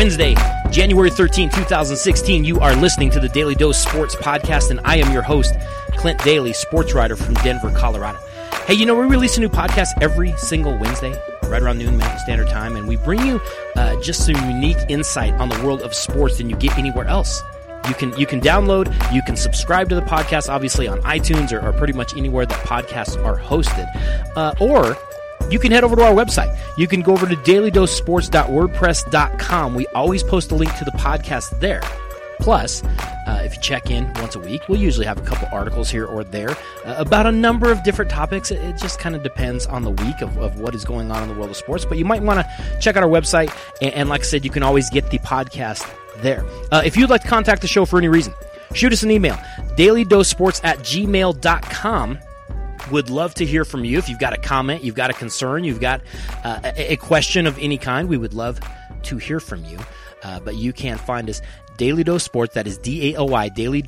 Wednesday, January 13, 2016. You are listening to the Daily Dose Sports Podcast, and I am your host, Clint Daly, sports writer from Denver, Colorado. Hey, we release a new podcast every single Wednesday, right around noon Mountain Standard Time, and we bring you just some unique insight on the world of sports than you get anywhere else. You can download, you can subscribe to the podcast, obviously on iTunes or pretty much anywhere that podcasts are hosted, or you can head over to our website. You can go over to dailydosesports.wordpress.com. We always post a link to the podcast there. Plus, if you check in once a week, we'll usually have a couple articles here or there about a number of different topics. It just kind of depends on the week of what is going on in the world of sports. But you might want to check out our website. And like I said, you can always get the podcast there. If you'd like to contact the show for any reason, shoot us an email, dailydosesports@gmail.com. Would love to hear from you. If you've got a comment, you've got a concern, you've got a question of any kind, we would love to hear from you. But you can find us, Daily Dose Sports, that is DAOI,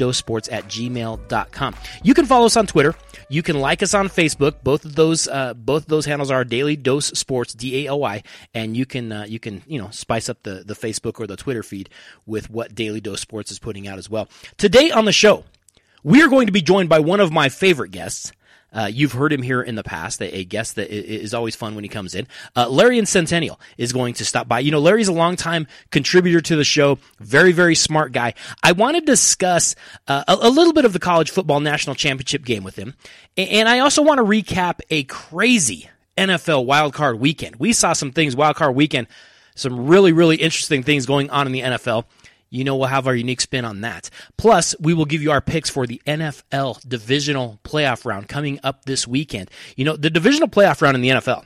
dailydosesports@gmail.com. You can follow us on Twitter. You can like us on Facebook. Both of those handles are Daily Dose Sports, DAOI, and you can spice up the Facebook or the Twitter feed with what Daily Dose Sports is putting out as well. Today on the show, we are going to be joined by one of my favorite guests. You've heard him here in the past, a guest that is always fun when he comes in. Larry and Centennial is going to stop by. Larry's a longtime contributor to the show, very, very smart guy. I want to discuss a little bit of the college football national championship game with him, and I also want to recap a crazy NFL wildcard weekend. We saw some things wildcard weekend, some really, really interesting things going on in the NFL. We'll have our unique spin on that. Plus, we will give you our picks for the NFL divisional playoff round coming up this weekend. The divisional playoff round in the NFL,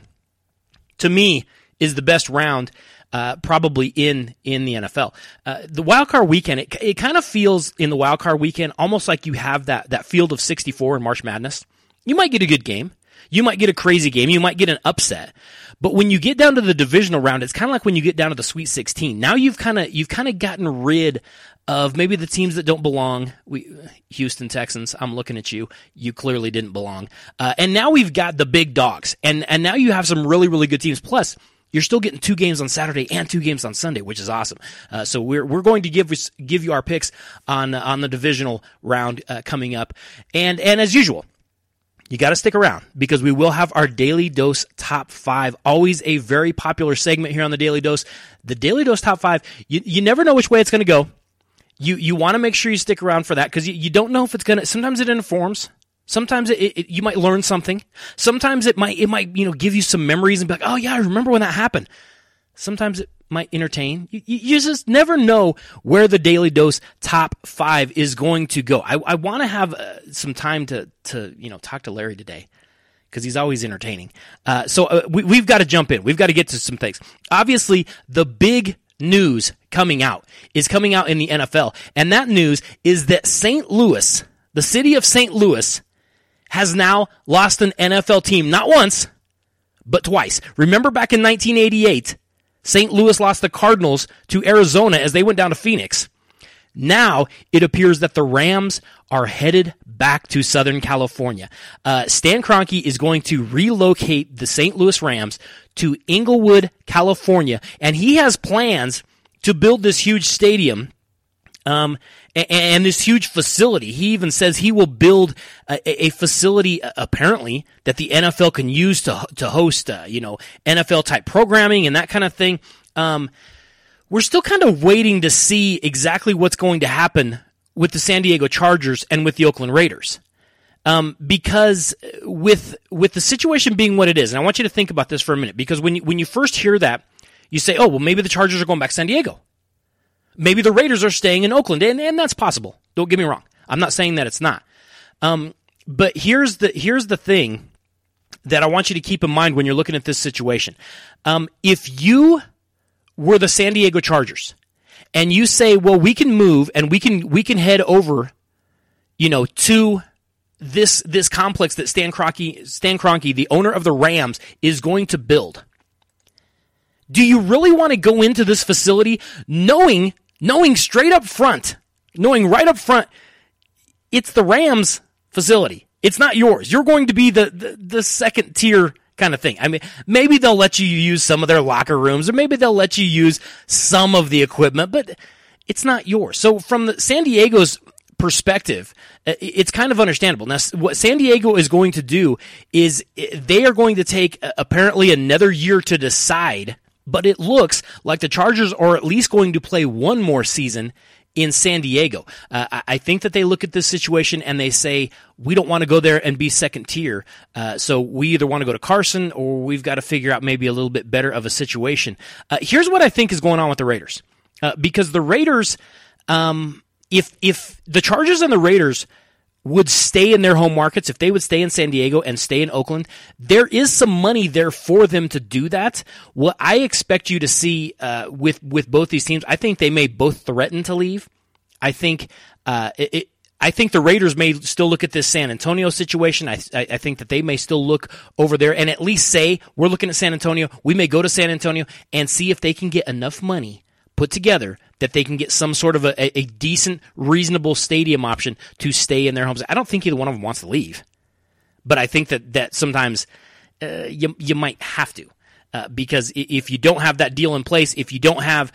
to me, is the best round probably in the NFL. The wildcard weekend, it kind of feels in the wildcard weekend almost like you have that field of 64 in March Madness. You might get a good game. You might get a crazy game. You might get an upset. But when you get down to the divisional round, it's kind of like when you get down to the Sweet 16. Now you've kind of gotten rid of maybe the teams that don't belong. Houston Texans, I'm looking at you. You clearly didn't belong. And now we've got the big dogs. And now you have some really, really good teams. Plus, you're still getting 2 games on Saturday and 2 games on Sunday, which is awesome. So we're going to give you our picks on the divisional round coming up. And as usual, you got to stick around because we will have our Daily Dose Top 5, always a very popular segment here on the Daily Dose. The Daily Dose Top 5, you never know which way it's going to go. You want to make sure you stick around for that because you don't know if it's going to, sometimes it informs. Sometimes you might learn something. Sometimes it might give you some memories and be like, oh yeah, I remember when that happened. Sometimes it might entertain. You just never know where the Daily Dose Top 5 is going to go. I want to have some time to talk to Larry today because he's always entertaining. So we've got to jump in. We've got to get to some things. Obviously, the big news coming out in the NFL, and that news is that St. Louis, the city of St. Louis, has now lost an NFL team not once, but twice. Remember back in 1988, St. Louis lost the Cardinals to Arizona as they went down to Phoenix. Now it appears that the Rams are headed back to Southern California. Stan Kroenke is going to relocate the St. Louis Rams to Inglewood, California, and he has plans to build this huge stadium and this huge facility. He even says he will build a facility, apparently, that the NFL can use to host, NFL-type programming and that kind of thing. We're still kind of waiting to see exactly what's going to happen with the San Diego Chargers and with the Oakland Raiders. Because with the situation being what it is, and I want you to think about this for a minute, because when you first hear that, you say, oh, well, maybe the Chargers are going back to San Diego. Maybe the Raiders are staying in Oakland, and that's possible. Don't get me wrong. I'm not saying that it's not. But here's the thing that I want you to keep in mind when you're looking at this situation. If you were the San Diego Chargers, and you say, well, we can move and we can head over, to this complex that Stan Kroenke, the owner of the Rams, is going to build. Do you really want to go into this facility knowing straight up front, knowing right up front, it's the Rams facility. It's not yours. You're going to be the second tier kind of thing. I mean, maybe they'll let you use some of their locker rooms, or maybe they'll let you use some of the equipment, but it's not yours. So from the San Diego's perspective, it's kind of understandable. Now, what San Diego is going to do is they are going to take apparently another year to decide, but it looks like the Chargers are at least going to play one more season in San Diego. I think that they look at this situation and they say, we don't want to go there and be second tier, so we either want to go to Carson or we've got to figure out maybe a little bit better of a situation. Here's what I think is going on with the Raiders. Because the Raiders, if the Chargers and the Raiders would stay in their home markets, if they would stay in San Diego and stay in Oakland, there is some money there for them to do that. What I expect you to see with both these teams, I think they may both threaten to leave. I think I think the Raiders may still look at this San Antonio situation. I think that they may still look over there and at least say, we're looking at San Antonio. We may go to San Antonio and see if they can get enough money put together that they can get some sort of a decent, reasonable stadium option to stay in their homes. I don't think either one of them wants to leave, but I think that sometimes you might have to, because if you don't have that deal in place, if you don't have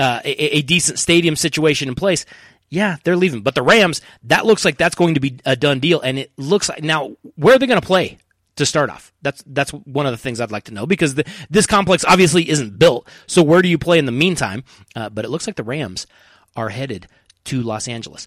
a decent stadium situation in place, yeah, they're leaving. But the Rams, that looks like that's going to be a done deal, and it looks like now where are they going to play to start off? That's one of the things I'd like to know, because this complex obviously isn't built. So where do you play in the meantime? But it looks like the Rams are headed to Los Angeles.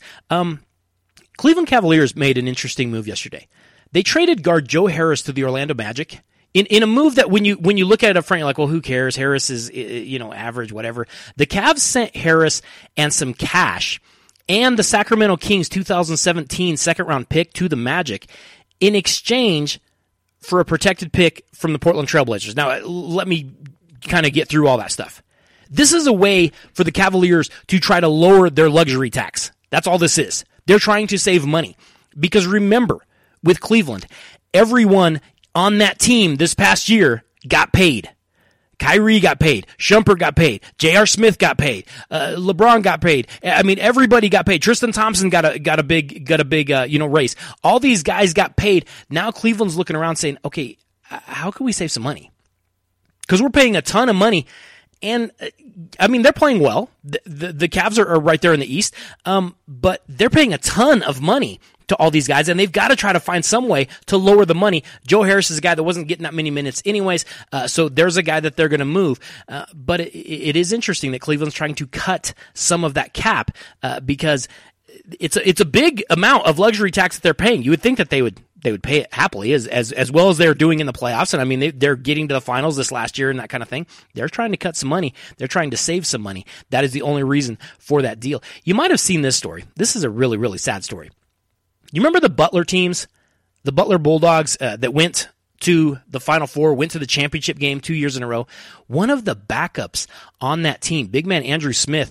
Cleveland Cavaliers made an interesting move yesterday. They traded guard Joe Harris to the Orlando Magic in a move that when you look at it up front, you're like, well, who cares? Harris is average, whatever. The Cavs sent Harris and some cash and the Sacramento Kings 2017 second-round pick to the Magic in exchange for a protected pick from the Portland Trailblazers. Now, let me kind of get through all that stuff. This is a way for the Cavaliers to try to lower their luxury tax. That's all this is. They're trying to save money. Because remember, with Cleveland, everyone on that team this past year got paid. Kyrie got paid. Shumpert got paid. J.R. Smith got paid. LeBron got paid. I mean, everybody got paid. Tristan Thompson got a big raise. All these guys got paid. Now Cleveland's looking around saying, okay, how can we save some money? Because we're paying a ton of money. And, I mean, they're playing well. The Cavs are right there in the East. But they're paying a ton of money to all these guys, and they've got to try to find some way to lower the money. Joe Harris is a guy that wasn't getting that many minutes anyways, so there's a guy that they're going to move. But it is interesting that Cleveland's trying to cut some of that cap because it's a big amount of luxury tax that they're paying. You would think that they would pay it happily as well as they're doing in the playoffs. And I mean, they're getting to the finals this last year and that kind of thing. They're trying to cut some money. They're trying to save some money. That is the only reason for that deal. You might have seen this story. This is a really, really sad story. You remember the Butler teams, the Butler Bulldogs that went to the Final Four, went to the championship game 2 years in a row? One of the backups on that team, big man Andrew Smith,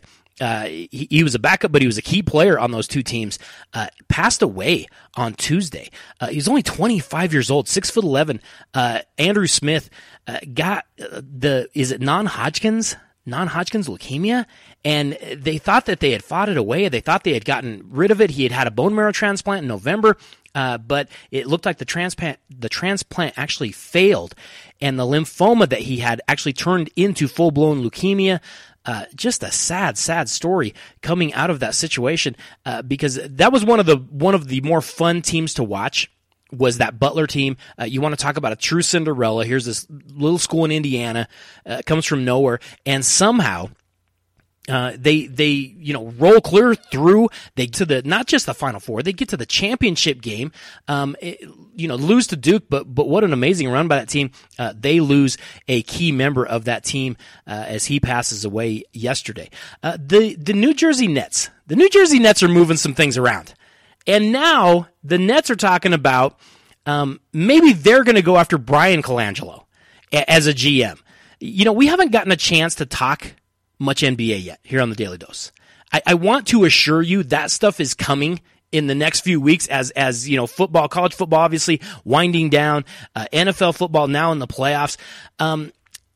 he was a backup, but he was a key player on those two teams, passed away on Tuesday. He was only 25 years old, 6'11". Andrew Smith got is it non-Hodgkin's leukemia, and they thought that they had fought it away. They thought they had gotten rid of it. He had had a bone marrow transplant in November, but it looked like the transplant actually failed, and the lymphoma that he had actually turned into full-blown leukemia. Just a sad, sad story coming out of that situation, because that was one of the more fun teams to watch. Was that Butler team. You want to talk about a true Cinderella. Here's this little school in Indiana, comes from nowhere, and somehow they roll clear through. They get to not just the Final Four, they get to the championship game. Lose to Duke, but what an amazing run by that team. They lose a key member of that team as he passes away yesterday. The New Jersey Nets. The New Jersey Nets are moving some things around. And now the Nets are talking about maybe they're going to go after Brian Colangelo as a GM. We haven't gotten a chance to talk much NBA yet here on the Daily Dose. I want to assure you that stuff is coming in the next few weeks as football, college football obviously winding down, NFL football now in the playoffs.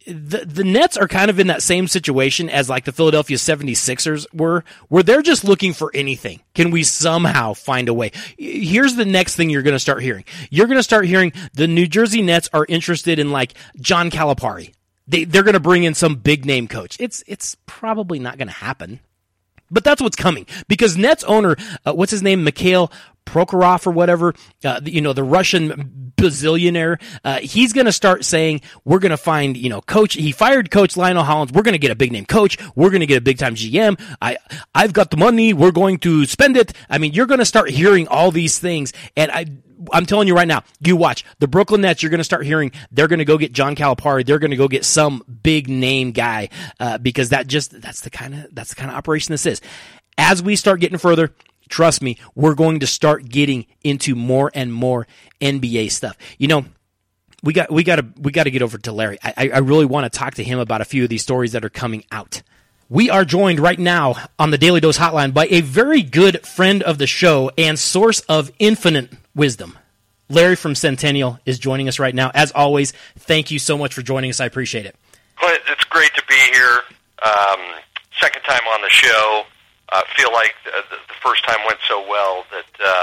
the Nets are kind of in that same situation as like the Philadelphia 76ers were, where they're just looking for anything. Can we somehow find a way? Here's the next thing you're going to start hearing. You're going to start hearing the New Jersey Nets are interested in like John Calipari. They're going to bring in some big name coach. It's probably not going to happen. But that's what's coming, because Nets owner, what's his name, Mikhail Prokhorov or whatever, the Russian bazillionaire, he's going to start saying, we're going to find, coach. He fired Coach Lionel Hollins. We're going to get a big name coach. We're going to get a big time GM. I've got the money. We're going to spend it. I mean, you're going to start hearing all these things. And I'm telling you right now, you watch the Brooklyn Nets. You're going to start hearing they're going to go get John Calipari. They're going to go get some big name guy, because that's the kind of operation this is. As we start getting further, trust me, we're going to start getting into more and more NBA stuff. We got to get over to Larry. I really want to talk to him about a few of these stories that are coming out. We are joined right now on the Daily Dose Hotline by a very good friend of the show and source of infinite wisdom. Larry from Centennial is joining us right now. As always, thank you so much for joining us. I appreciate it. Clint, it's great to be here. Second time on the show. Feel like the first time went so well that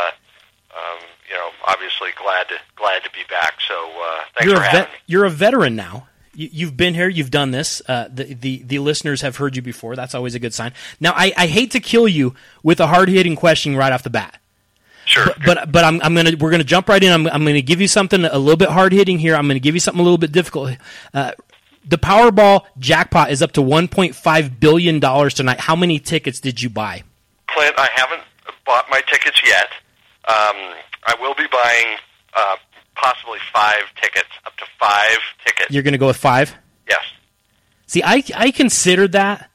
obviously glad to be back. So thanks for having me. You're a veteran now. You've been here. You've done this. The listeners have heard you before. That's always a good sign. Now, I hate to kill you with a hard hitting question right off the bat. Sure. But we're gonna jump right in. I'm gonna give you something a little bit hard hitting here. I'm gonna give you something a little bit difficult. The Powerball jackpot is up to $1.5 billion tonight. How many tickets did you buy? Clint, I haven't bought my tickets yet. I will be buying possibly 5 tickets, up to 5 tickets. You're going to go with 5? Yes. See, I considered that.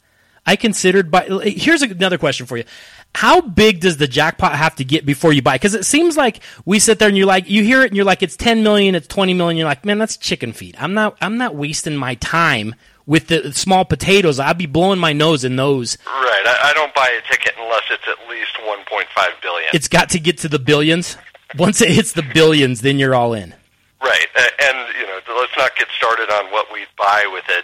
Here's another question for you. How big does the jackpot have to get before you buy? Because it seems like we sit there and you hear it and you're like, it's 10 million, it's 20 million. You're like, man, that's chicken feed. I'm not wasting my time with the small potatoes. I'd be blowing my nose in those. Right. I don't buy a ticket unless it's at least 1.5 billion. It's got to get to the billions. Once it hits the billions, then you're all in. Right. And let's not get started on what we'd buy with it.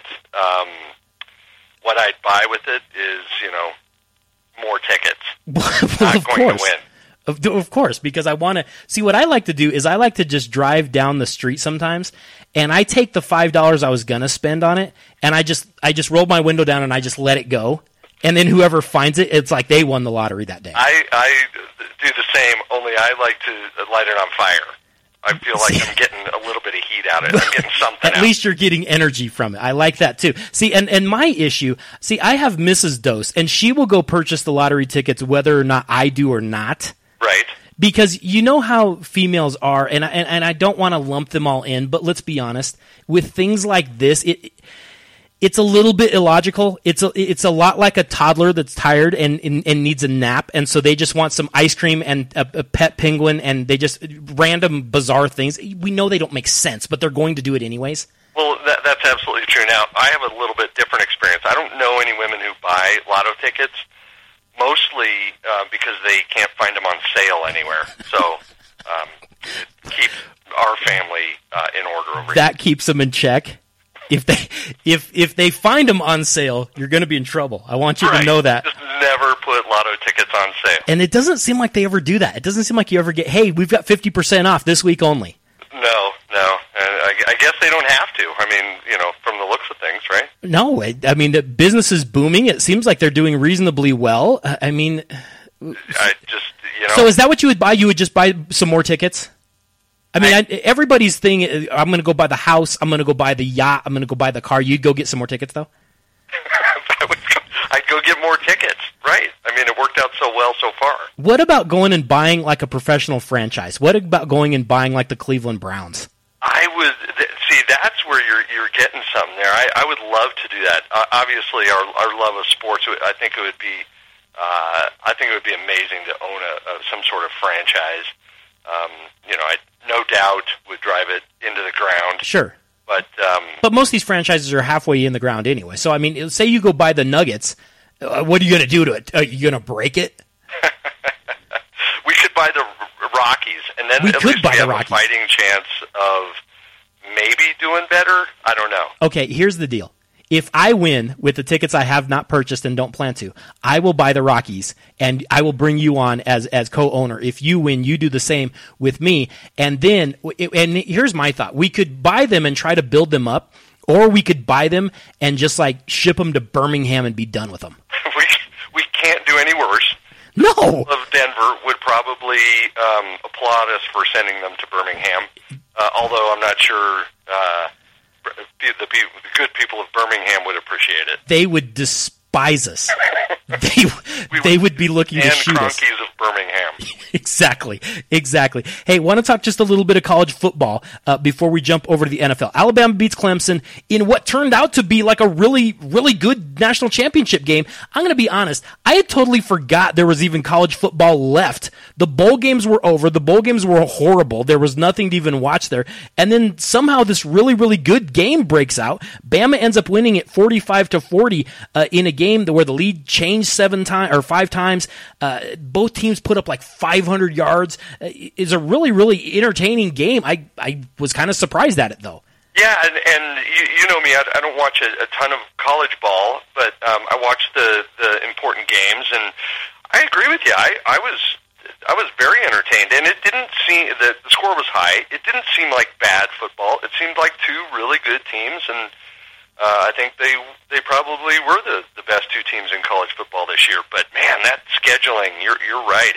What I'd buy with it is, more tickets. Well, not going to win. Of course, because I want to see. What I like to do is I like to just drive down the street sometimes, and I take the $5 I was gonna spend on it, and I just roll my window down and I just let it go, and then whoever finds it, it's like they won the lottery that day. I do the same. Only I like to light it on fire. I feel like I'm getting a little bit of heat out of it. I'm getting something At least you're getting energy from it. I like that too. See, and my issue, I have Mrs. Dose, and she will go purchase the lottery tickets whether or not I do or not. Right. Because you know how females are, and I don't want to lump them all in, but let's be honest, with things like this, it's a little bit illogical. It's a lot like a toddler that's tired and needs a nap, and so they just want some ice cream and a pet penguin, and they just random bizarre things. We know they don't make sense, but they're going to do it anyways. Well, that's absolutely true. Now, I have a little bit different experience. I don't know any women who buy lotto tickets, mostly because they can't find them on sale anywhere. So keep our family in order over here. That keeps them in check. If they find them on sale, you're going to be in trouble. I want you to know that. Just never put lotto tickets on sale. And it doesn't seem like they ever do that. It doesn't seem like you ever get, hey, we've got 50% off this week only. No. I guess they don't have to. I mean, from the looks of things, right? No, I mean, the business is booming. It seems like they're doing reasonably well. I mean, So is that what you would buy? You would just buy some more tickets? I mean, everybody's thing, I'm going to go buy the house, I'm going to go buy the yacht, I'm going to go buy the car. You'd go get some more tickets, though? I'd go get more tickets, right. I mean, it worked out so well so far. What about going and buying like a professional franchise? What about going and buying like the Cleveland Browns? See, that's where you're getting something there. I would love to do that. Obviously, our love of sports, I think it would be amazing to own some sort of franchise. I no doubt would drive it into the ground. Sure. But most of these franchises are halfway in the ground anyway. So, I mean, say you go buy the Nuggets, what are you going to do to it? Are you going to break it? We could buy the Rockies, and then we at could least buy we the have Rockies. A fighting chance of maybe doing better. I don't know. Okay, here's the deal. If I win with the tickets I have not purchased and don't plan to, I will buy the Rockies, and I will bring you on as co-owner. If you win, you do the same with me. And then, and here's my thought. We could buy them and try to build them up, or we could buy them and just like ship them to Birmingham and be done with them. We can't do any worse. No. Of Denver would probably applaud us for sending them to Birmingham, although I'm not sure the good people of Birmingham would appreciate it. They would despise us. They would be looking to shoot us. And Cronkies of Birmingham. Exactly. Hey, want to talk just a little bit of college football before we jump over to the NFL. Alabama beats Clemson in what turned out to be like a really, really good national championship game. I'm going to be honest. I had totally forgot there was even college football left. The bowl games were over. The bowl games were horrible. There was nothing to even watch there. And then somehow this really, really good game breaks out. Bama ends up winning it 45-40 in a game where the lead changed 5 times. Both teams put up like 500 yards. It's a really, really entertaining game. I was kind of surprised at it, though. Yeah, and you know me, I don't watch a ton of college ball, but I watch the important games, and I agree with you. I was very entertained, and it didn't seem the score was high. It didn't seem like bad football. It seemed like two really good teams, and I think they probably were the best two teams in college football this year. But man, that scheduling, you're right.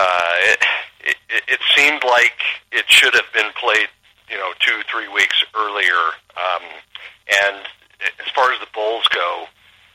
It seemed like it should have been played, 2-3 weeks earlier. And as far as the bowls go,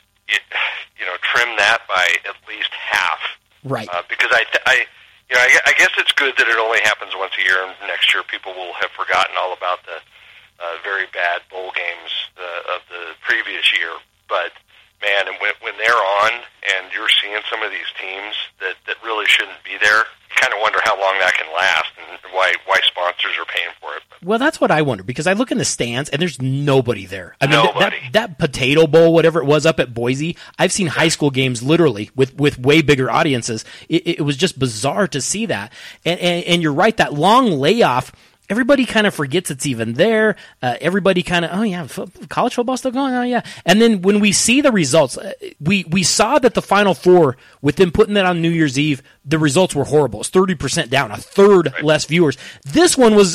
trim that by at least half. Right. Because I guess it's good that it only happens once a year, and next year people will have forgotten all about the very bad bowl games of the previous year. But man, and when they're on and you're seeing some of these teams that really shouldn't be there, you kind of wonder how long that can last and why sponsors are paying for it. Well, that's what I wonder, because I look in the stands and there's nobody there. I mean, nobody. That Potato Bowl, whatever it was up at Boise, I've seen high school games literally with way bigger audiences. It was just bizarre to see that. And you're right, that long layoff, everybody kind of forgets it's even there. Everybody kind of, oh yeah, college football still going? Oh yeah. And then when we see the results, we saw that the Final Four, with them putting that on New Year's Eve, the results were horrible. It's 30% down, a third less viewers. This one was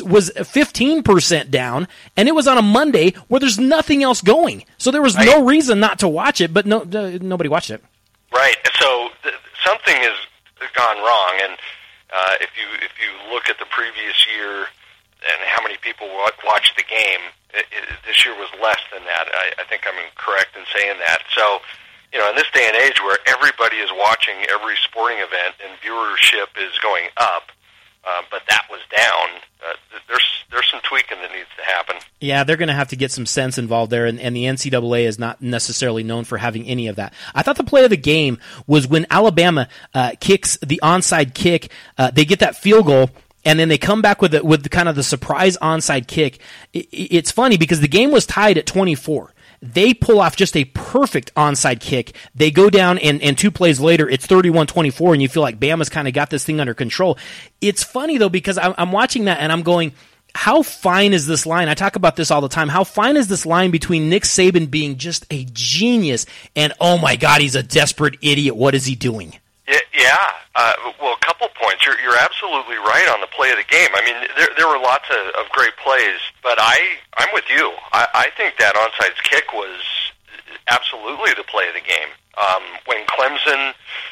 15% down, and it was on a Monday where there's nothing else going. So there was no reason not to watch it, but nobody watched it. Right. So something has gone wrong, and if you look at the previous year and how many people watched the game, this year was less than that. I think I'm correct in saying that. So, in this day and age where everybody is watching every sporting event and viewership is going up, but that was down, there's some tweaking that needs to happen. Yeah, they're going to have to get some sense involved there, and the NCAA is not necessarily known for having any of that. I thought the play of the game was when Alabama kicks the onside kick. They get that field goal, and then they come back with kind of the surprise onside kick. It's funny because the game was tied at 24. They pull off just a perfect onside kick. They go down, and 2 plays later, it's 31-24, and you feel like Bama's kind of got this thing under control. It's funny, though, because I'm watching that, and I'm going, how fine is this line? I talk about this all the time. How fine is this line between Nick Saban being just a genius and, oh, my God, he's a desperate idiot. What is he doing? Yeah. Well, a couple points. You're absolutely right on the play of the game. I mean, there were lots of great plays, but I'm with you. I think that onside kick was absolutely the play of the game. When Clemson,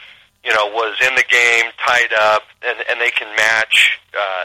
was in the game, tied up, and they can match,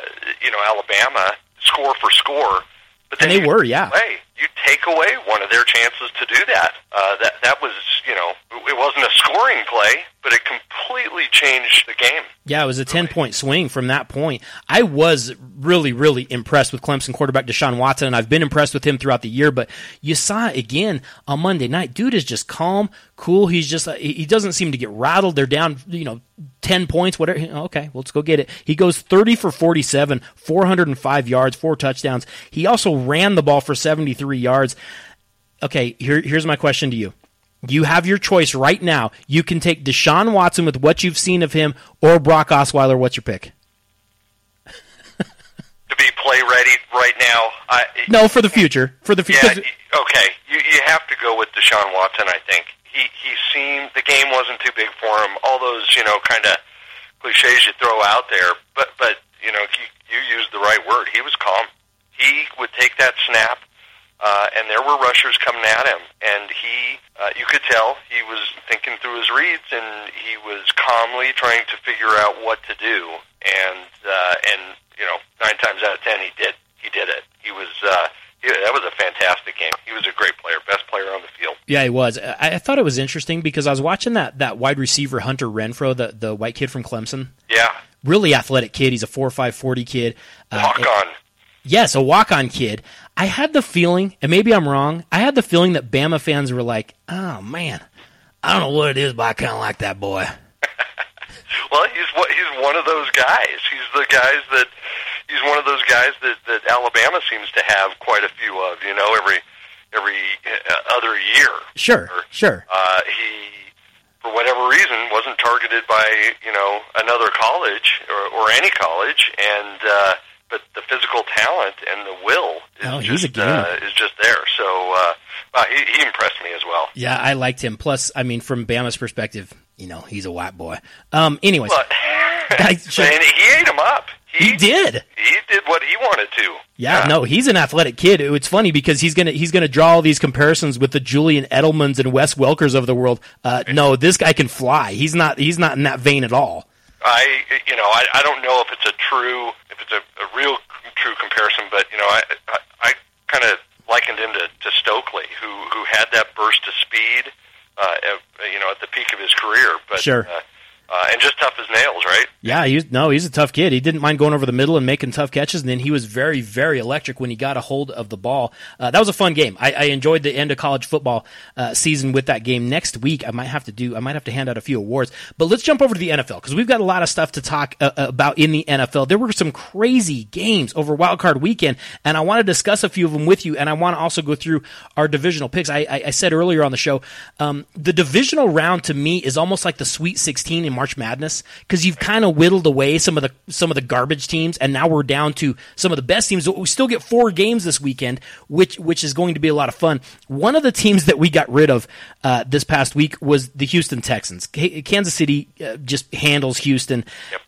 Alabama score for score. But then and they were, yeah. You take away one of their chances to do that. That was, it wasn't a scoring play, but it completely changed the game. Yeah, it was a 10-point swing from that point. I was really, really impressed with Clemson quarterback Deshaun Watson, and I've been impressed with him throughout the year, but you saw it again on Monday night. Dude is just calm, cool. He's just, he doesn't seem to get rattled. They're down, 10 points, whatever. Okay, let's go get it. He goes 30 for 47, 405 yards, 4 touchdowns. He also ran the ball for 73 yards. Okay, here's my question to you. You have your choice right now. You can take Deshaun Watson with what you've seen of him, or Brock Osweiler. What's your pick? To be play ready ready right now. No, for the future. For the future. Yeah, okay. You have to go with Deshaun Watson, I think. He seemed, the game wasn't too big for him. All those, kind of cliches you throw out there. But you used the right word. He was calm. He would take that snap, and there were rushers coming at him. And you could tell he was thinking through his reads, and he was calmly trying to figure out what to do. And 9 times out of 10, he did it. That was a fantastic game. He was a great player, best player on the field. Yeah, he was. I thought it was interesting because I was watching that wide receiver, Hunter Renfrow, the white kid from Clemson. Yeah. Really athletic kid. He's a 4.5 40 kid. Walk-on. Yes, a walk-on kid. I had the feeling, and maybe I'm wrong, I had the feeling that Bama fans were like, oh, man, I don't know what it is, but I kind of like that boy. Well, he's one of those guys. He's one of those guys that Alabama seems to have quite a few of. Every other year. Sure. He, for whatever reason, wasn't targeted by another college or any college, and but the physical talent and the will is just there. So he impressed me as well. Yeah, I liked him. Plus, I mean, from Bama's perspective, he's a white boy. Anyways. And he ate him up. He did. He did what he wanted to. Yeah, no, he's an athletic kid. It's funny because he's gonna draw all these comparisons with the Julian Edelmans and Wes Welkers of the world. No, this guy can fly. He's not in that vein at all. I don't know if it's a real true comparison, but I kind of likened him to Stokely, who had that burst of speed, at the peak of his career. But sure. And just tough as nails, right? Yeah, he's a tough kid. He didn't mind going over the middle and making tough catches, and then he was very, very electric when he got a hold of the ball. That was a fun game. I enjoyed the end of college football season with that game. Next week, I might have to hand out a few awards. But let's jump over to the NFL because we've got a lot of stuff to talk about in the NFL. There were some crazy games over Wild Card Weekend, and I want to discuss a few of them with you, and I want to also go through our divisional picks. I said earlier on the show, the divisional round to me is almost like the Sweet 16 in March Madness because you've kind of whittled away some of the garbage teams, and now we're down to some of the best teams. We still get 4 games this weekend, which is going to be a lot of fun. One of the teams that we got rid of this past week was the Houston Texans. Kansas City just handles Houston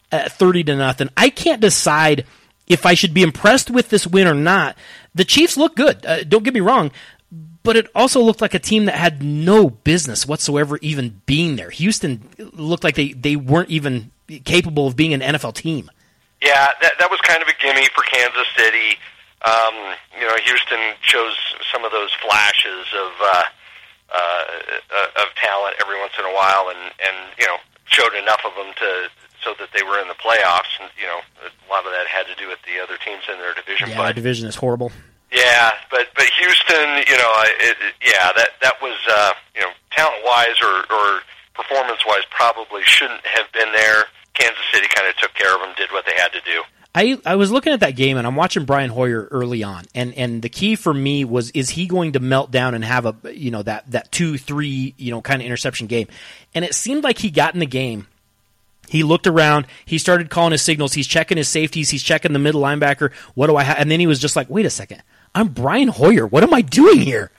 30-0. I can't decide if I should be impressed with this win or not. The Chiefs look good. Don't get me wrong. But it also looked like a team that had no business whatsoever even being there. Houston looked like they weren't even capable of being an NFL team. Yeah, that was kind of a gimme for Kansas City. Houston shows some of those flashes of talent every once in a while, and showed enough of them so that they were in the playoffs. And a lot of that had to do with the other teams in their division. Yeah, our division is horrible. Yeah, but Houston, that was talent-wise or performance-wise probably shouldn't have been there. Kansas City kind of took care of them, did what they had to do. I was looking at that game, and I'm watching Brian Hoyer early on, and the key for me was, is he going to melt down and have that 2-3 kind of interception game? And it seemed like he got in the game. He looked around. He started calling his signals. He's checking his safeties. He's checking the middle linebacker. What do I have? And then he was just like, wait a second. I'm Brian Hoyer. What am I doing here?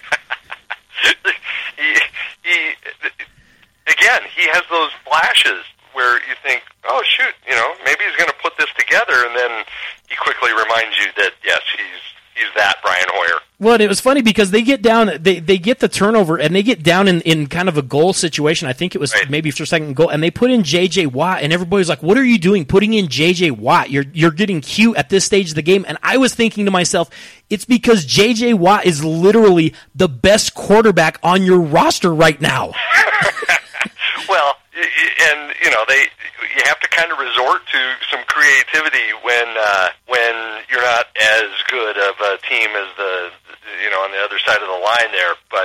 he has those flashes where you think, oh, shoot, maybe he's going to put this together, and then he quickly reminds you that, yes, he's that Brian Hoyer. Well, it was funny because they get down, they get the turnover, and they get down in kind of a goal situation. I think it was maybe for second goal, and they put in J.J. Watt, and everybody's like, what are you doing putting in J.J. Watt? You're getting cute at this stage of the game. And I was thinking to myself, it's because J.J. Watt is literally the best quarterback on your roster right now. Well, and you have to kind of resort to some creativity when you're not as good of a team as on the other side of the line there. But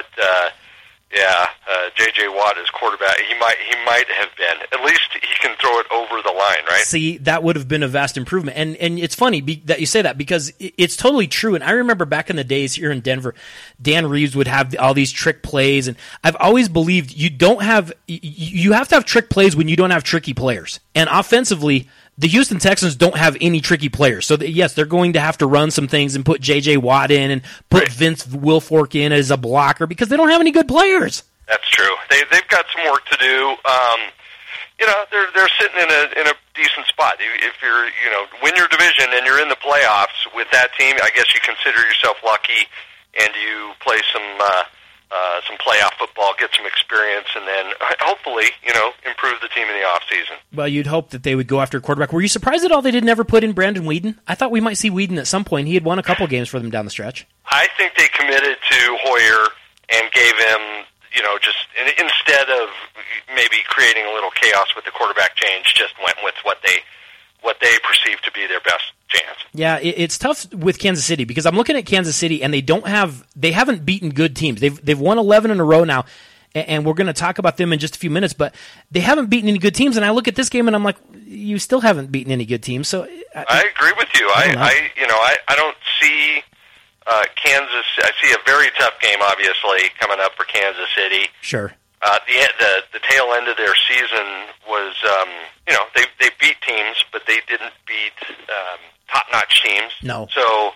J.J. Watt is quarterback. He might have been. At least he can throw it over the line, right? See, that would have been a vast improvement. And it's funny that you say that because it's totally true. And I remember back in the days here in Denver, Dan Reeves would have all these trick plays. And I've always believed you have to have trick plays when you don't have tricky players. And offensively, the Houston Texans don't have any tricky players. So, yes, they're going to have to run some things and put J.J. Watt in and put Vince Wilfork in as a blocker because they don't have any good players. That's true. They've got some work to do. They're sitting in a decent spot. If you're, win your division and you're in the playoffs with that team, I guess you consider yourself lucky, and you play some playoff football, get some experience, and then hopefully, improve the team in the off season. Well, you'd hope that they would go after a quarterback. Were you surprised at all they didn't ever put in Brandon Weeden? I thought we might see Weeden at some point. He had won a couple games for them down the stretch. I think they committed to Hoyer and gave him, just instead of maybe creating a little chaos with the quarterback change, just went with what they perceive to be their best chance. Yeah, it's tough with Kansas City because I'm looking at Kansas City and they haven't beaten good teams. They've won 11 in a row now, and we're going to talk about them in just a few minutes. But they haven't beaten any good teams, and I look at this game and I'm like, you still haven't beaten any good teams. So I agree with you. I don't see Kansas. I see a very tough game, obviously, coming up for Kansas City. Sure. The tail end of their season was, they beat teams, but they didn't beat top-notch teams. No. So,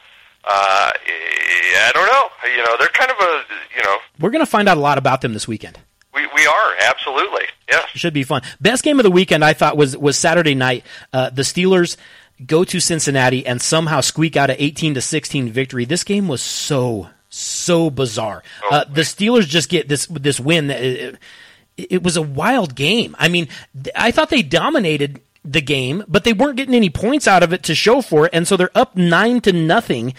I don't know. They're kind of We're going to find out a lot about them this weekend. We are, absolutely. Yes. It should be fun. Best game of the weekend, I thought, was Saturday night. The Steelers go to Cincinnati and somehow squeak out an 18-16 victory. This game was so bizarre. The Steelers just get this win. It was a wild game. I mean, I thought they dominated the game, but they weren't getting any points out of it to show for it, and so they're up 9-0.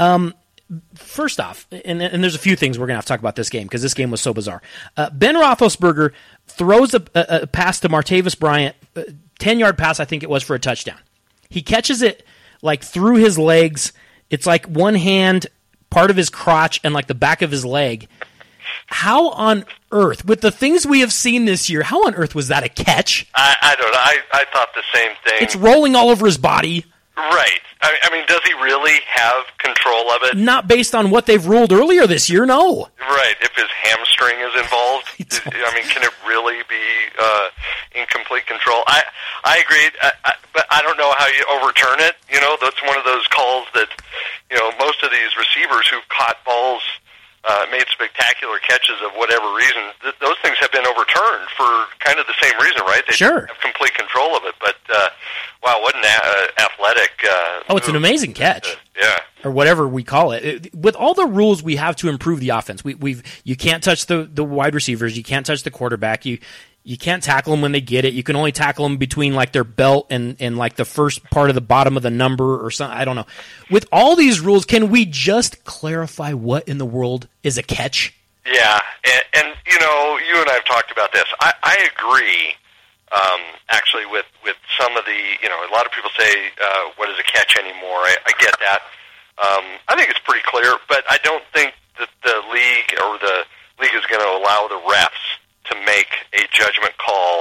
First off, and there's a few things we're going to have to talk about this game because this game was so bizarre. Ben Roethlisberger throws a pass to Martavis Bryant, 10-yard pass, I think it was, for a touchdown. He catches it like through his legs. It's like one hand, part of his crotch, and like the back of his leg. How on earth, with the things we have seen this year, how on earth was that a catch? I don't know. I thought the same thing. It's rolling all over his body. Right. I mean, does he really have control of it? Not based on what they've ruled earlier this year, no. Right. If his hamstring is involved, can it really be in complete control? I agree, but I don't know how you overturn it. That's one of those calls that, most of these receivers who've caught balls, made spectacular catches of whatever reason, those things have been overturned for kind of the same reason, right? They sure. have complete control of it, but wow, what an athletic it's an amazing catch. Yeah. Or whatever we call it. With all the rules we have to improve the offense, you can't touch the wide receivers, you can't touch the quarterback, you can't tackle them when they get it. You can only tackle them between like their belt and like the first part of the bottom of the number or something. I don't know. With all these rules, can we just clarify what in the world is a catch? Yeah, and you and I have talked about this. I agree. Actually, with some of the, a lot of people say, what is a catch anymore? I get that. I think it's pretty clear, but I don't think that the league is going to allow the refs to make a judgment call,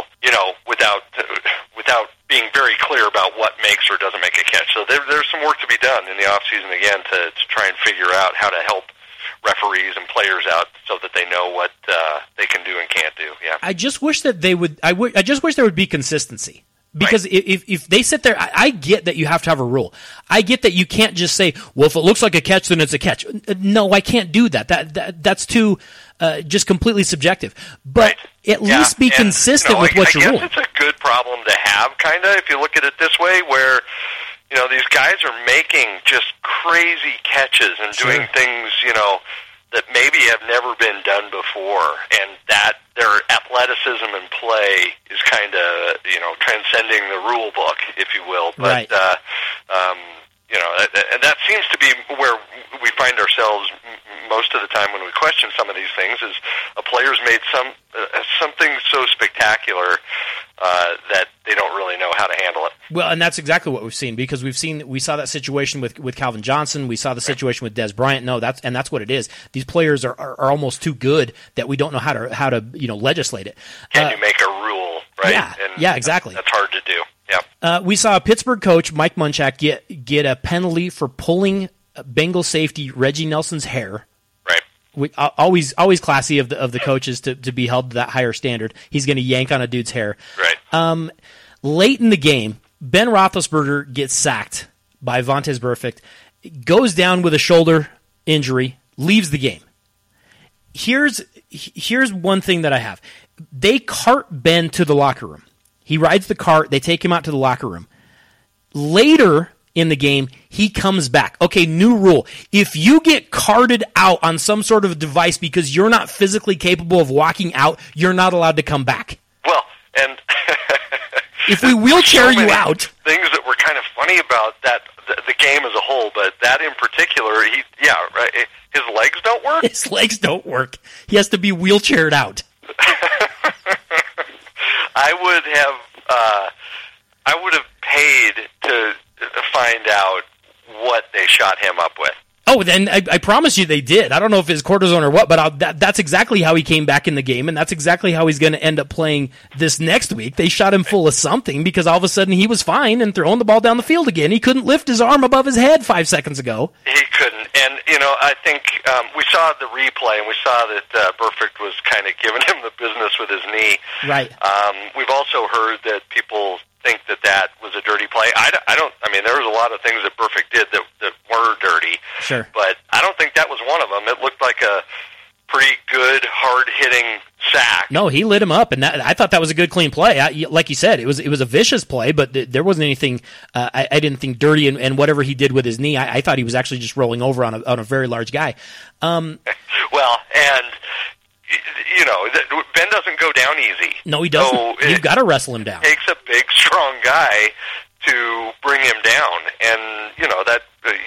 without being very clear about what makes or doesn't make a catch. So there's some work to be done in the off season again to try and figure out how to help referees and players out so that they know what they can do and can't do. Yeah. I just wish that they would. I just wish there would be consistency. Because right. if they sit there, I get that you have to have a rule. I get that you can't just say, well, if it looks like a catch, then it's a catch. No, I can't do that. That's too just completely subjective. But right. at least be consistent with what you're ruling. I guess it's a good problem to have, kind of, if you look at it this way, where these guys are making just crazy catches and doing things, that maybe have never been done before, and that their athleticism and play is kind of, transcending the rule book, if you will. But, right. And that seems to be where we find ourselves most of the time when we question some of these things, is a player's made something so spectacular that they don't really know how to handle it. Well, and that's exactly what we've seen, because we saw that situation with Calvin Johnson, we saw the situation with Des Bryant. No, that's what it is. These players are almost too good that we don't know how to legislate it. Can you make a rule, right? Yeah, exactly. That's hard to do. Yeah. We saw a Pittsburgh coach, Mike Munchak, get a penalty for pulling Bengal safety Reggie Nelson's hair. Right. Always classy of the coaches to be held to that higher standard. He's going to yank on a dude's hair. Right. Late in the game, Ben Roethlisberger gets sacked by Vontaze Burfict, goes down with a shoulder injury, leaves the game. Here's one thing that I have. They cart Ben to the locker room. He rides the cart. They take him out to the locker room. Later in the game, he comes back. Okay, new rule. If you get carted out on some sort of device because you're not physically capable of walking out, you're not allowed to come back. Well, and if we wheelchair you out, things that were kind of funny about that the game as a whole, but that in particular, right, his legs don't work. His legs don't work. He has to be wheelchaired out. I would have paid to find out what they shot him up with. Oh, then I promise you they did. I don't know if it's cortisone or what, but that's exactly how he came back in the game, and that's exactly how he's going to end up playing this next week. They shot him full of something because all of a sudden he was fine and throwing the ball down the field again. He couldn't lift his arm above his head 5 seconds ago. He couldn't. And, I think we saw the replay, and we saw that Burfict was kind of giving him the business with his knee. Right. We've also heard that people think that was a dirty play. I mean, there was a lot of things that Burfict did that were dirty. Sure. But I don't think that was one of them. It looked like a pretty good, hard-hitting sack. No, he lit him up, and I thought that was a good, clean play. Like you said, it was a vicious play, but there wasn't anything I didn't think dirty, and whatever he did with his knee, I thought he was actually just rolling over on a very large guy. Well, and Ben doesn't go down easy. No, he doesn't. So you've got to wrestle him down. It takes a big, strong guy to bring him down, and that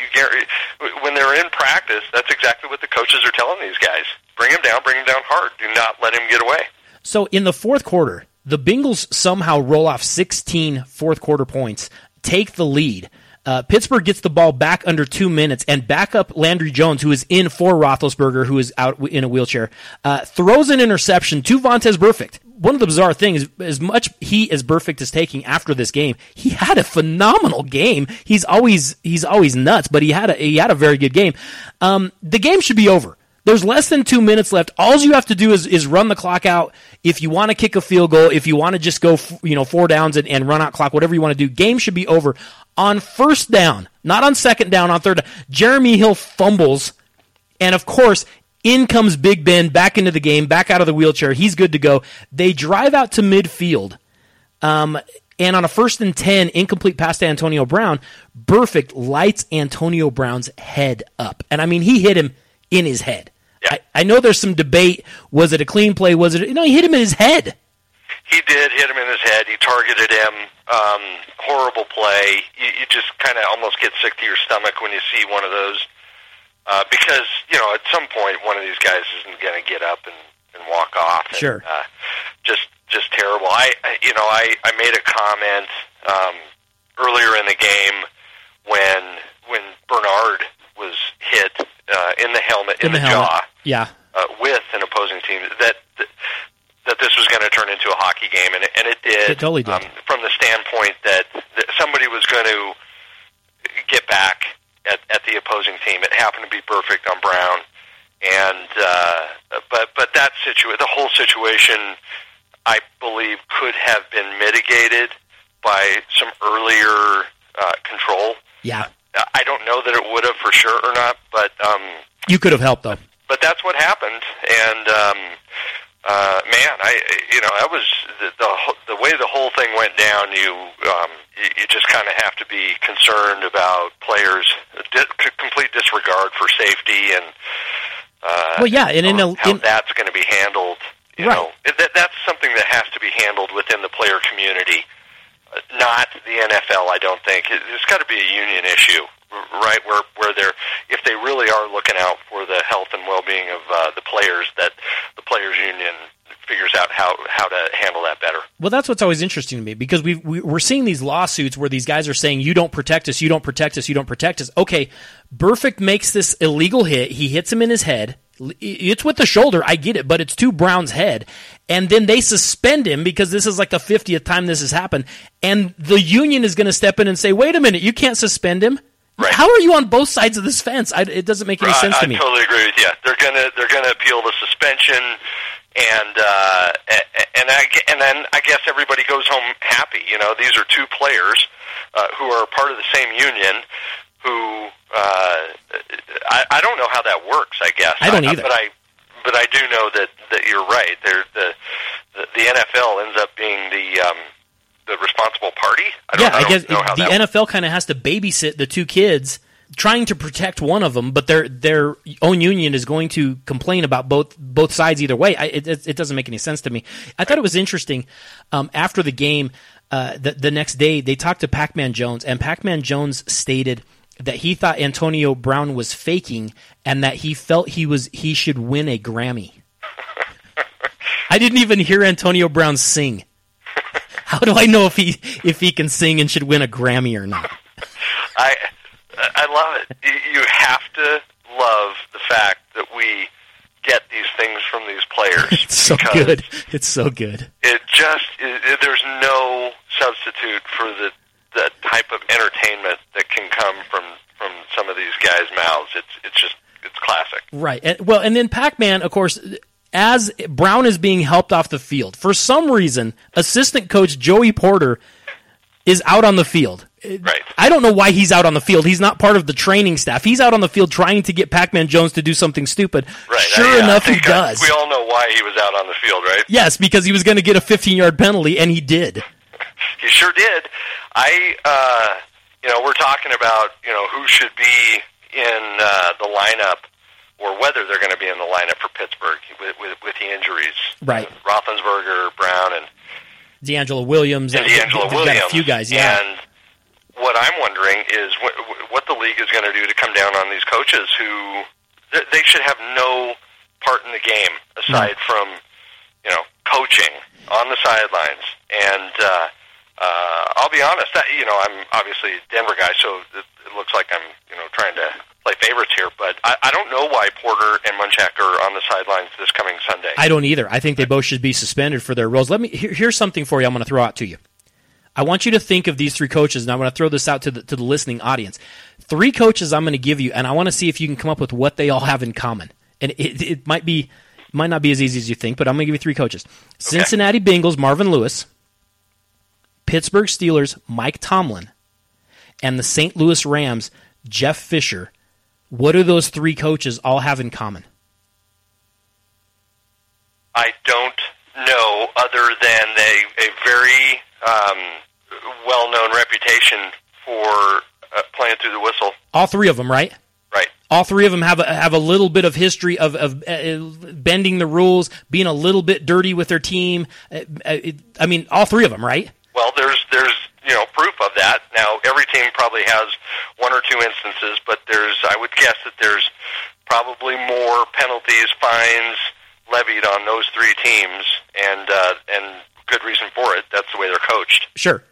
when they're in practice, that's exactly what the coaches are telling these guys: bring him down hard. Do not let him get away. So in the fourth quarter, the Bengals somehow roll off 16 fourth quarter points, take the lead. Pittsburgh gets the ball back under 2 minutes, and backup Landry Jones, who is in for Roethlisberger, who is out in a wheelchair, throws an interception to Vontaze Burfict. One of the bizarre things, as much heat as Burfict is taking after this game, he had a phenomenal game. He's always nuts, but he had a very good game. The game should be over. There's less than 2 minutes left. All you have to do is run the clock out. If you want to kick a field goal, if you want to just go 4 downs and run out clock, whatever you want to do, game should be over. On first down, not on second down, on third down, Jeremy Hill fumbles, and of course, in comes Big Ben back into the game, back out of the wheelchair. He's good to go. They drive out to midfield, and on a 1st and 10, incomplete pass to Antonio Brown, Burfict lights Antonio Brown's head up. And I mean, he hit him in his head. Yeah. I know there's some debate. Was it a clean play? Was it? He hit him in his head. He did hit him in his head. He targeted him. Horrible play. You just kind of almost get sick to your stomach when you see one of those. Because, at some point, one of these guys isn't going to get up and walk off. And, sure. Just terrible. I made a comment earlier in the game when Bernard was hit in the helmet, in the jaw, yeah, with an opposing team, that this was going to turn into a hockey game, and it did. It totally did. From the standpoint that somebody was going to get back at the opposing team. It happened to be Burfict on Brown, and but that the whole situation, I believe, could have been mitigated by some earlier control. Yeah. I don't know that it would have for sure or not, but you could have helped though. But that's what happened, and man, that was the way the whole thing went down. You just kind of have to be concerned about players' complete disregard for safety and how that's going to be handled. You know, that's something that has to be handled within the player community. Not the NFL, I don't think. It's got to be a union issue, right? Where if they really are looking out for the health and well-being of the players, that the players' union figures out how to handle that better. Well, that's what's always interesting to me, because we're seeing these lawsuits where these guys are saying, you don't protect us, you don't protect us, you don't protect us. Okay, Burfict makes this illegal hit. He hits him in his head. It's with the shoulder, I get it, but it's to Brown's head. And then they suspend him because this is like the 50th time this has happened. And the union is going to step in and say, wait a minute, you can't suspend him? Right. How are you on both sides of this fence? It doesn't make any sense to me. I totally agree with you. They're gonna appeal the suspension, and then I guess everybody goes home happy. These are two players who are part of the same union, who I don't know how that works. I guess I don't either. But I do know that you're right. The NFL ends up being the responsible party. I guess the NFL kind of has to babysit the two kids, trying to protect one of them, but their own union is going to complain about both sides either way. It doesn't make any sense to me. I thought it was interesting. After the game, the next day, they talked to Pac-Man Jones, and Pac-Man Jones stated that he thought Antonio Brown was faking, and that he felt he should win a Grammy. I didn't even hear Antonio Brown sing. How do I know if he can sing and should win a Grammy or not? I love it. You have to love the fact that we get these things from these players. It's so good. It's so good. There's no substitute for the type of entertainment that can come from some of these guys' mouths. It's classic. Right. And then Pac-Man, of course, as Brown is being helped off the field, for some reason, assistant coach Joey Porter is out on the field. Right. I don't know why he's out on the field. He's not part of the training staff. He's out on the field trying to get Pac-Man Jones to do something stupid. Right. Sure enough, he does. We all know why he was out on the field, right? Yes, because he was going to get a 15-yard penalty, and he did. He sure did. We're talking about, who should be in the lineup or whether they're going to be in the lineup for Pittsburgh with the injuries. Right. Roethlisberger, Brown, and D'Angelo Williams. They've got a few guys, yeah. And what I'm wondering is what the league is going to do to come down on these coaches who they should have no part in the game aside from, coaching on the sidelines. And I'll be honest, I'm obviously a Denver guy, so it looks like I'm, trying to play favorites here, but I don't know why Porter and Munchak are on the sidelines this coming Sunday. I don't either. I think they both should be suspended for their roles. Here's something for you I'm going to throw out to you. I want you to think of these three coaches, and I want to throw this out to the listening audience. Three coaches I'm going to give you, and I want to see if you can come up with what they all have in common. And it might not be as easy as you think, but I'm going to give you three coaches. Okay. Cincinnati Bengals, Marvin Lewis. Pittsburgh Steelers, Mike Tomlin. And the St. Louis Rams, Jeff Fisher. What do those three coaches all have in common? I don't know, other than a very well-known reputation for playing through the whistle. All three of them, right? Right. All three of them have a little bit of history of bending the rules, being a little bit dirty with their team. All three of them, right? Well, there's proof of that. Now, every team probably has one or two instances, but I would guess that there's probably more penalties, fines levied on those three teams, and good reason for it. That's the way they're coached. Sure.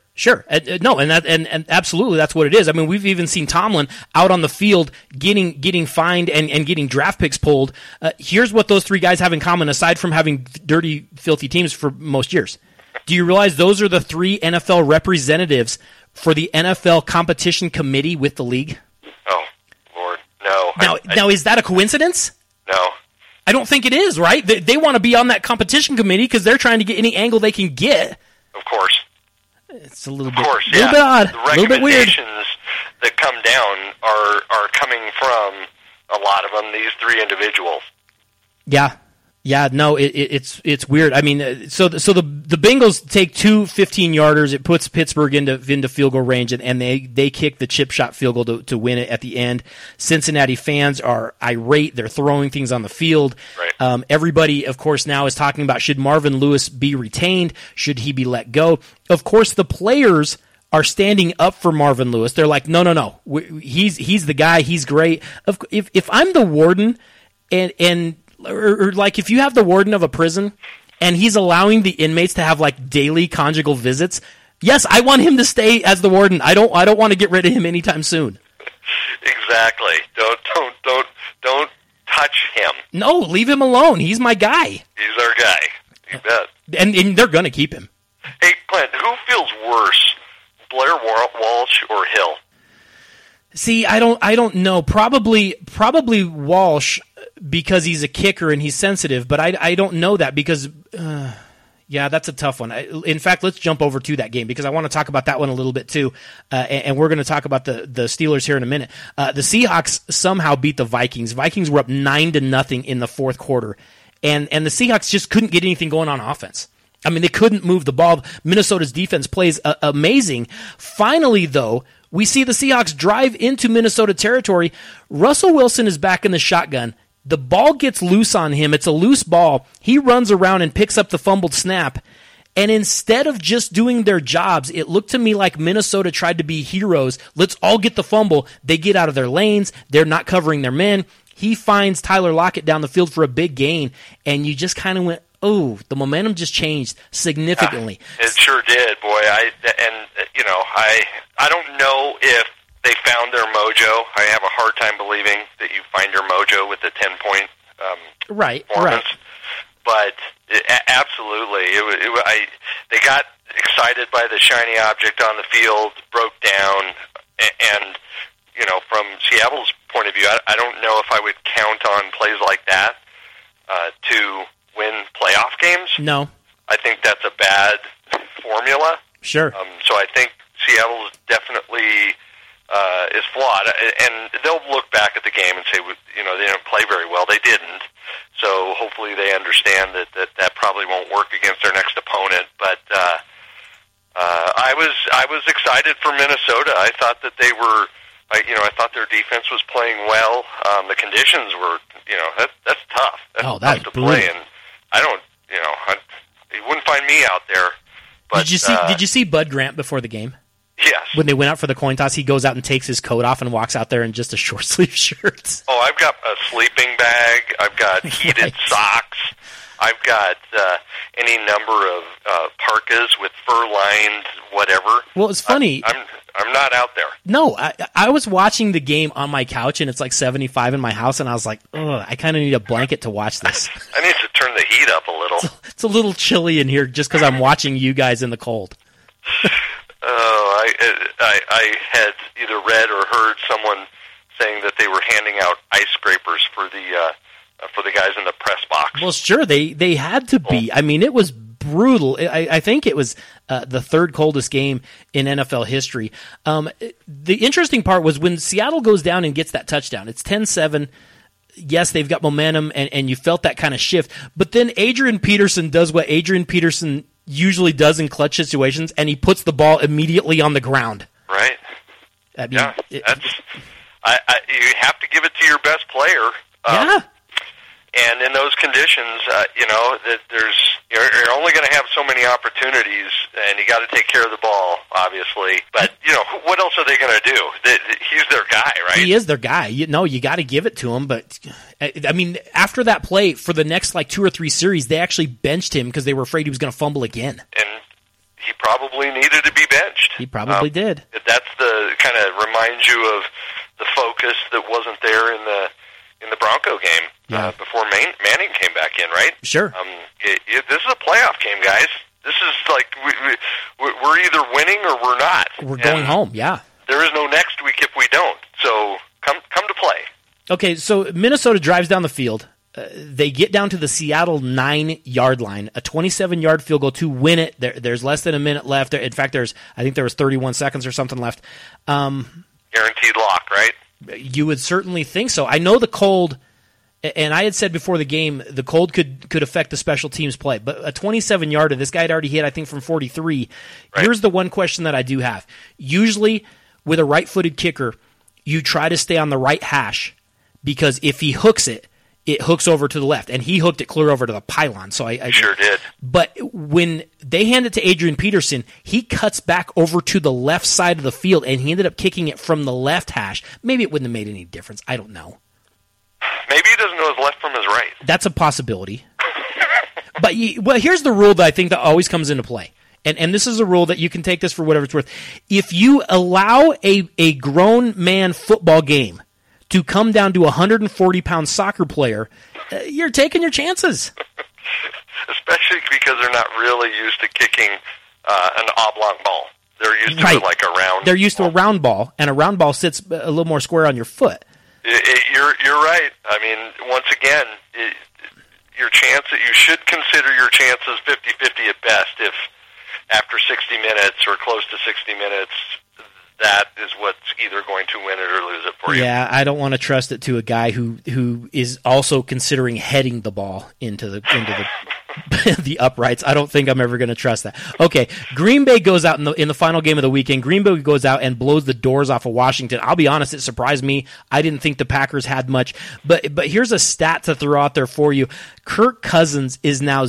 And absolutely, that's what it is. I mean, we've even seen Tomlin out on the field getting fined and getting draft picks pulled. Here's what those three guys have in common, aside from having dirty, filthy teams for most years. Do you realize those are the three NFL representatives for the NFL competition committee with the league? Oh, Lord, no. Now, is that a coincidence? No. I don't think it is, right? They want to be on that competition committee because they're trying to get any angle they can get. Of course. It's a little bit odd, a little bit weird. The recommendations that come down are coming from a lot of them, these three individuals. Yeah, no, it's weird. I mean, so the Bengals take two 15-yarders. It puts Pittsburgh into field goal range, and they kick the chip shot field goal to win it at the end. Cincinnati fans are irate. They're throwing things on the field. Right. Everybody, of course, now is talking about, should Marvin Lewis be retained? Should he be let go? Of course, the players are standing up for Marvin Lewis. They're like, no. He's the guy. He's great. If I'm the warden or like if you have the warden of a prison and he's allowing the inmates to have like daily conjugal visits, yes, I want him to stay as the warden. I don't want to get rid of him anytime soon. Exactly. Don't touch him. No, leave him alone. He's my guy. He's our guy. You bet. And they're going to keep him. Hey, Clint, who feels worse, Blair Walsh or Hill? See, I don't know. Probably Walsh, because he's a kicker and he's sensitive, but I don't know that because Yeah, that's a tough one. In fact, let's jump over to that game because I want to talk about that one a little bit too, and we're going to talk about the Steelers here in a minute. The Seahawks somehow beat the Vikings. Vikings were up 9-0 in the fourth quarter, and the Seahawks just couldn't get anything going on offense. I mean, they couldn't move the ball. Minnesota's defense plays amazing. Finally, though, we see the Seahawks drive into Minnesota territory. Russell Wilson is back in the shotgun. The ball gets loose on him. It's a loose ball. He runs around and picks up the fumbled snap. And instead of just doing their jobs, it looked to me like Minnesota tried to be heroes. Let's all get the fumble. They get out of their lanes. They're not covering their men. He finds Tyler Lockett down the field for a big gain. And you just kind of went, oh, the momentum just changed significantly. It sure did, boy. I don't know if they found their mojo. I have a hard time believing that you find your mojo with the 10-point performance. But absolutely, they got excited by the shiny object on the field, broke down, and from Seattle's point of view, I don't know if I would count on plays like that to win playoff games. No, I think that's a bad formula. Sure. So I think Seattle's definitely is flawed, and they'll look back at the game and say, they didn't play very well. They didn't. So hopefully they understand that probably won't work against their next opponent. But I was excited for Minnesota. I thought that they were, I thought their defense was playing well. The conditions were, that's tough. That's tough to play, and I don't, you wouldn't find me out there. But, did you see Bud Grant before the game? Yes. When they went out for the coin toss, he goes out and takes his coat off and walks out there in just a short sleeve shirt. Oh, I've got a sleeping bag. I've got heated socks. I've got any number of parkas with fur-lined whatever. Well, it's funny. I'm not out there. No, I was watching the game on my couch, and it's like 75 in my house, and I was like, ugh, I kind of need a blanket to watch this. I need to turn the heat up a little. It's a little chilly in here just because I'm watching you guys in the cold. I had either read or heard someone saying that they were handing out ice scrapers for the guys in the press box. Well, sure, they had to be. I mean, it was brutal. I think it was the third coldest game in NFL history. The interesting part was when Seattle goes down and gets that touchdown. It's 10-7. Yes, they've got momentum, and you felt that kind of shift. But then Adrian Peterson does what Adrian Peterson usually does in clutch situations, and he puts the ball immediately on the ground. Right. I mean, yeah, you have to give it to your best player. Yeah. And in those conditions, that you're only going to have so many opportunities, and you got to take care of the ball, obviously. But what else are they going to do? He's their guy, right? He is their guy. You got to give it to him. But I mean, after that play, for the next 2 or 3 series, they actually benched him because they were afraid he was going to fumble again. And he probably needed to be benched. He probably did. That's the kind of reminds you of the focus that wasn't there in the Bronco game before Manning came back in, right? Sure. This is a playoff game, guys. This is like we're either winning or we're not. We're going home, yeah. There is no next week if we don't. So come to play. Okay, so Minnesota drives down the field. They get down to the Seattle 9-yard line, a 27-yard field goal to win it. There's less than a minute left. In fact, I think there was 31 seconds or something left. Guaranteed lock, right? You would certainly think so. I know the cold, and I had said before the game, the cold could affect the special teams play. But a 27-yarder, this guy had already hit, I think, from 43. Right. Here's the one question that I do have. Usually, with a right-footed kicker, you try to stay on the right hash, because if he hooks it, it hooks over to the left, and he hooked it clear over to the pylon. So I sure did. But when they hand it to Adrian Peterson, he cuts back over to the left side of the field, and he ended up kicking it from the left hash. Maybe it wouldn't have made any difference. I don't know. Maybe he doesn't know his left from his right. That's a possibility. But here's the rule that I think that always comes into play. And this is a rule that you can take this for whatever it's worth. If you allow a grown man football game to come down to a 140-pound soccer player, you're taking your chances. Especially because they're not really used to kicking an oblong ball. They're used to it like a round. They're used to a round ball, and a round ball sits a little more square on your foot. You're right. I mean, once again, your chance, you should consider your chances 50-50 at best if after 60 minutes or close to 60 minutes, that is what's either going to win it or lose it for you. Yeah, I don't want to trust it to a guy who is also considering heading the ball into the the uprights. I don't think I'm ever going to trust that. Okay, Green Bay goes out in the final game of the weekend. Green Bay goes out and blows the doors off of Washington. I'll be honest, it surprised me. I didn't think the Packers had much. But here's a stat to throw out there for you. Kirk Cousins is now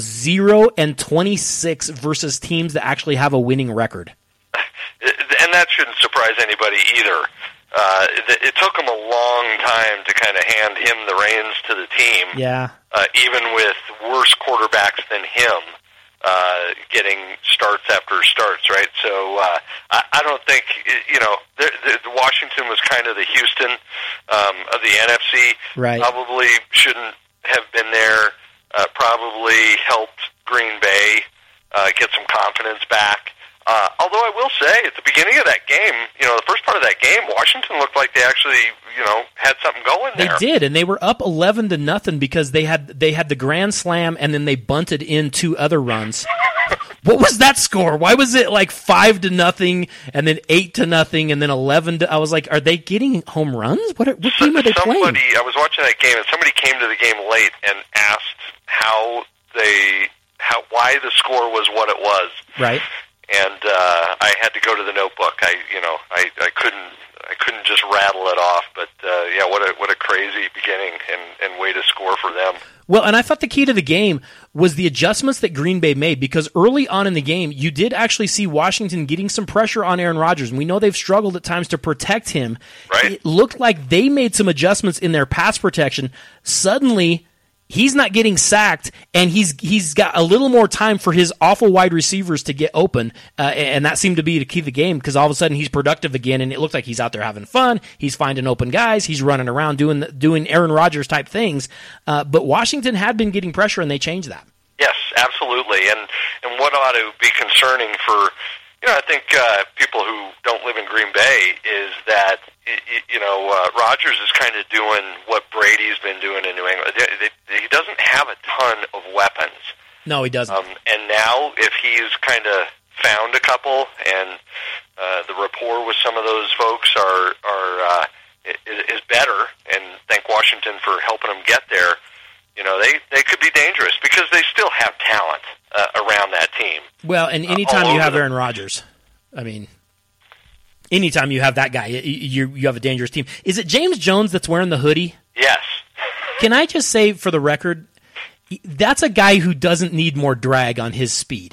0-26 versus teams that actually have a winning record. And that shouldn't surprise anybody either. It took him a long time to kind of hand him the reins to the team. Yeah. Even with worse quarterbacks than him getting starts after starts, right? So I don't think, Washington was kind of the Houston of the NFC. Right. Probably shouldn't have been there. Probably helped Green Bay get some confidence back. Although I will say, at the beginning of that game, the first part of that game, Washington looked like they actually, had something going there. They did, and they were up 11-0 because they had the grand slam, and then they bunted in 2 other runs. What was that score? Why was it like 5-0, and then 8-0, and then 11? I was like, are they getting home runs? What game are they playing? I was watching that game, and somebody came to the game late and asked why the score was what it was. Right. And I had to go to the notebook. I couldn't just rattle it off. But what a crazy beginning and way to score for them. Well, and I thought the key to the game was the adjustments that Green Bay made, because early on in the game, you did actually see Washington getting some pressure on Aaron Rodgers, and we know they've struggled at times to protect him. Right. It looked like they made some adjustments in their pass protection. Suddenly, he's not getting sacked, and he's got a little more time for his awful wide receivers to get open, and that seemed to be the key to the game, because all of a sudden he's productive again, and it looked like he's out there having fun. He's finding open guys. He's running around doing Aaron Rodgers type things. But Washington had been getting pressure, and they changed that. Yes, absolutely, and what ought to be concerning for I think people who don't live in Green Bay is that Rodgers is kind of doing what Brady's been doing in New England. He doesn't have a ton of weapons. No, he doesn't. And now, if he's kind of found a couple, and the rapport with some of those folks is better, and thank Washington for helping them get there. They could be dangerous because they still have talent around that team. Well, and anytime you have Aaron Rodgers, anytime you have that guy, you have a dangerous team. Is it James Jones that's wearing the hoodie? Yes. Can I just say, for the record, that's a guy who doesn't need more drag on his speed.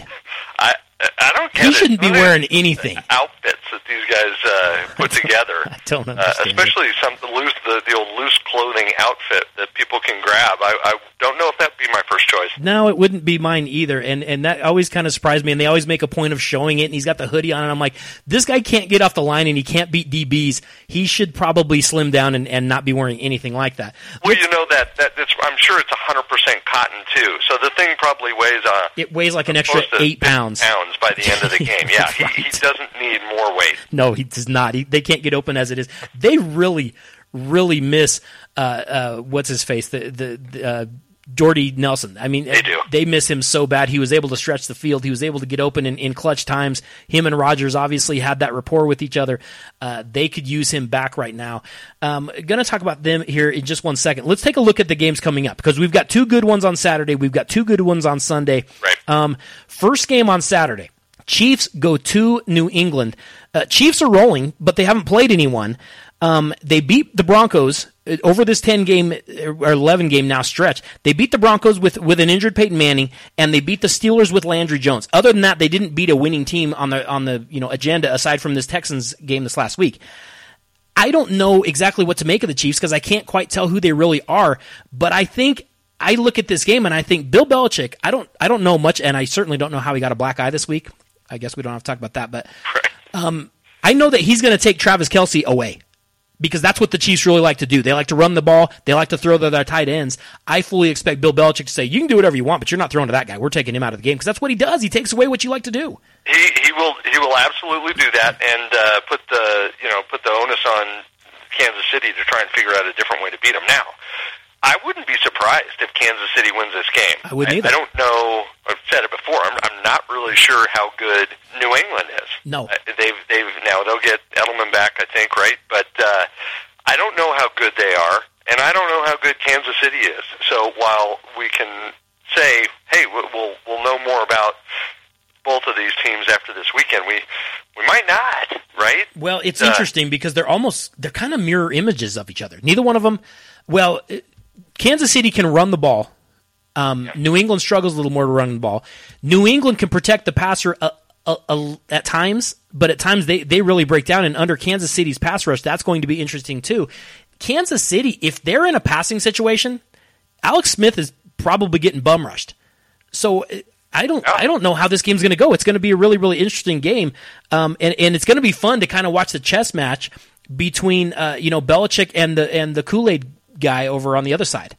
I don't get it. He shouldn't be wearing anything. Outfits that these guys put together. I don't understand. Especially the old loose clothing outfit that people can grab. I don't know if that'd be my first choice. No, it wouldn't be mine either. And that always kind of surprised me. And they always make a point of showing it. And he's got the hoodie on. And I'm like, this guy can't get off the line and he can't beat DBs. He should probably slim down and not be wearing anything like that. Well, I'm sure it's 100% cotton too. So the thing probably weighs it weighs like an extra 8 pounds. By the end of the game. Yeah, right. he doesn't need more weight. No, he does not. They can't get open as it is. They really, really miss what's his face, the Jordy Nelson. I mean, they do. They miss him so bad. He was able to stretch the field. He was able to get open in clutch times. Him and Rodgers obviously had that rapport with each other. They could use him back right now. Going to talk about them here in just 1 second. Let's take a look at the games coming up, because we've got 2 good ones on Saturday. We've got 2 good ones on Sunday. Right. First game on Saturday. Chiefs go to New England. Chiefs are rolling, but they haven't played anyone. They beat the Broncos over this 10-game or 11-game now stretch. They beat the Broncos with an injured Peyton Manning, and they beat the Steelers with Landry Jones. Other than that, they didn't beat a winning team on the agenda aside from this Texans game this last week. I don't know exactly what to make of the Chiefs because I can't quite tell who they really are, but I think I look at this game and I think Bill Belichick, I don't know much, and I certainly don't know how he got a black eye this week. I guess we don't have to talk about that, but I know that he's going to take Travis Kelce away, because that's what the Chiefs really like to do. They like to run the ball. They like to throw their tight ends. I fully expect Bill Belichick to say, you can do whatever you want, but you're not throwing to that guy. We're taking him out of the game, because that's what he does. He takes away what you like to do. He will absolutely do that, and put the onus on Kansas City to try and figure out a different way to beat him. Now, I wouldn't be surprised if Kansas City wins this game. I wouldn't either. I don't know. I've said it before. I'm not really sure how good New England is. No. They'll get Edelman back, I think, right? But I don't know how good they are, and I don't know how good Kansas City is. So while we can say, hey, we'll know more about both of these teams after this weekend, we might not, right? Well, it's interesting because they're kind of mirror images of each other. Neither one of them. Well, Kansas City can run the ball. New England struggles a little more to run the ball. New England can protect the passer at times, but at times they really break down. And under Kansas City's pass rush, that's going to be interesting too. Kansas City, if they're in a passing situation, Alex Smith is probably getting bum rushed. So I don't know how this game's going to go. It's going to be a really, really interesting game, and it's going to be fun to kind of watch the chess match between Belichick and the Kool-Aid guy over on the other side.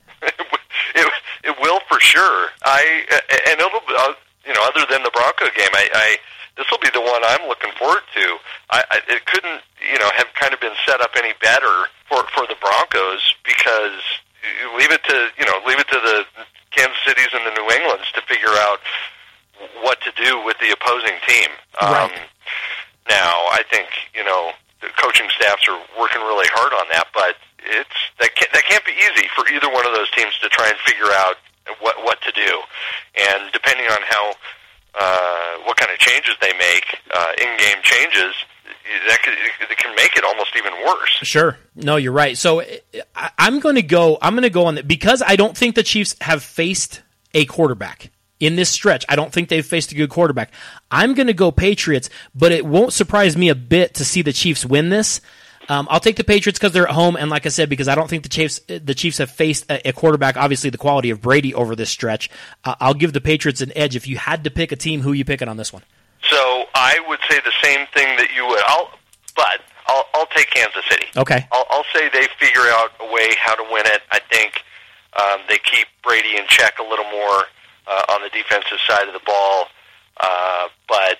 It will for sure. And it'll other than the Bronco game, this will be the one I'm looking forward to. It couldn't have kind of been set up any better for the Broncos, because leave it to the Kansas Cities and the New Englands to figure out what to do with the opposing team. Right. Now, I think the coaching staffs are working really hard on that, but that can't be easy for either one of those teams to try and figure out what to do. And depending on how what kind of changes they make, in-game changes, that can make it almost even worse. Sure. No, you're right. So I'm going to go on that, because I don't think the Chiefs have faced a quarterback in this stretch. I don't think they've faced a good quarterback. I'm going to go Patriots, but it won't surprise me a bit to see the Chiefs win this. I'll take the Patriots because they're at home, and like I said, because I don't think the Chiefs have faced a quarterback, obviously the quality of Brady over this stretch. I'll give the Patriots an edge. If you had to pick a team, who are you picking on this one? So I would say the same thing that you would. I'll take Kansas City. Okay. I'll say they figure out a way how to win it. I think they keep Brady in check a little more on the defensive side of the ball. But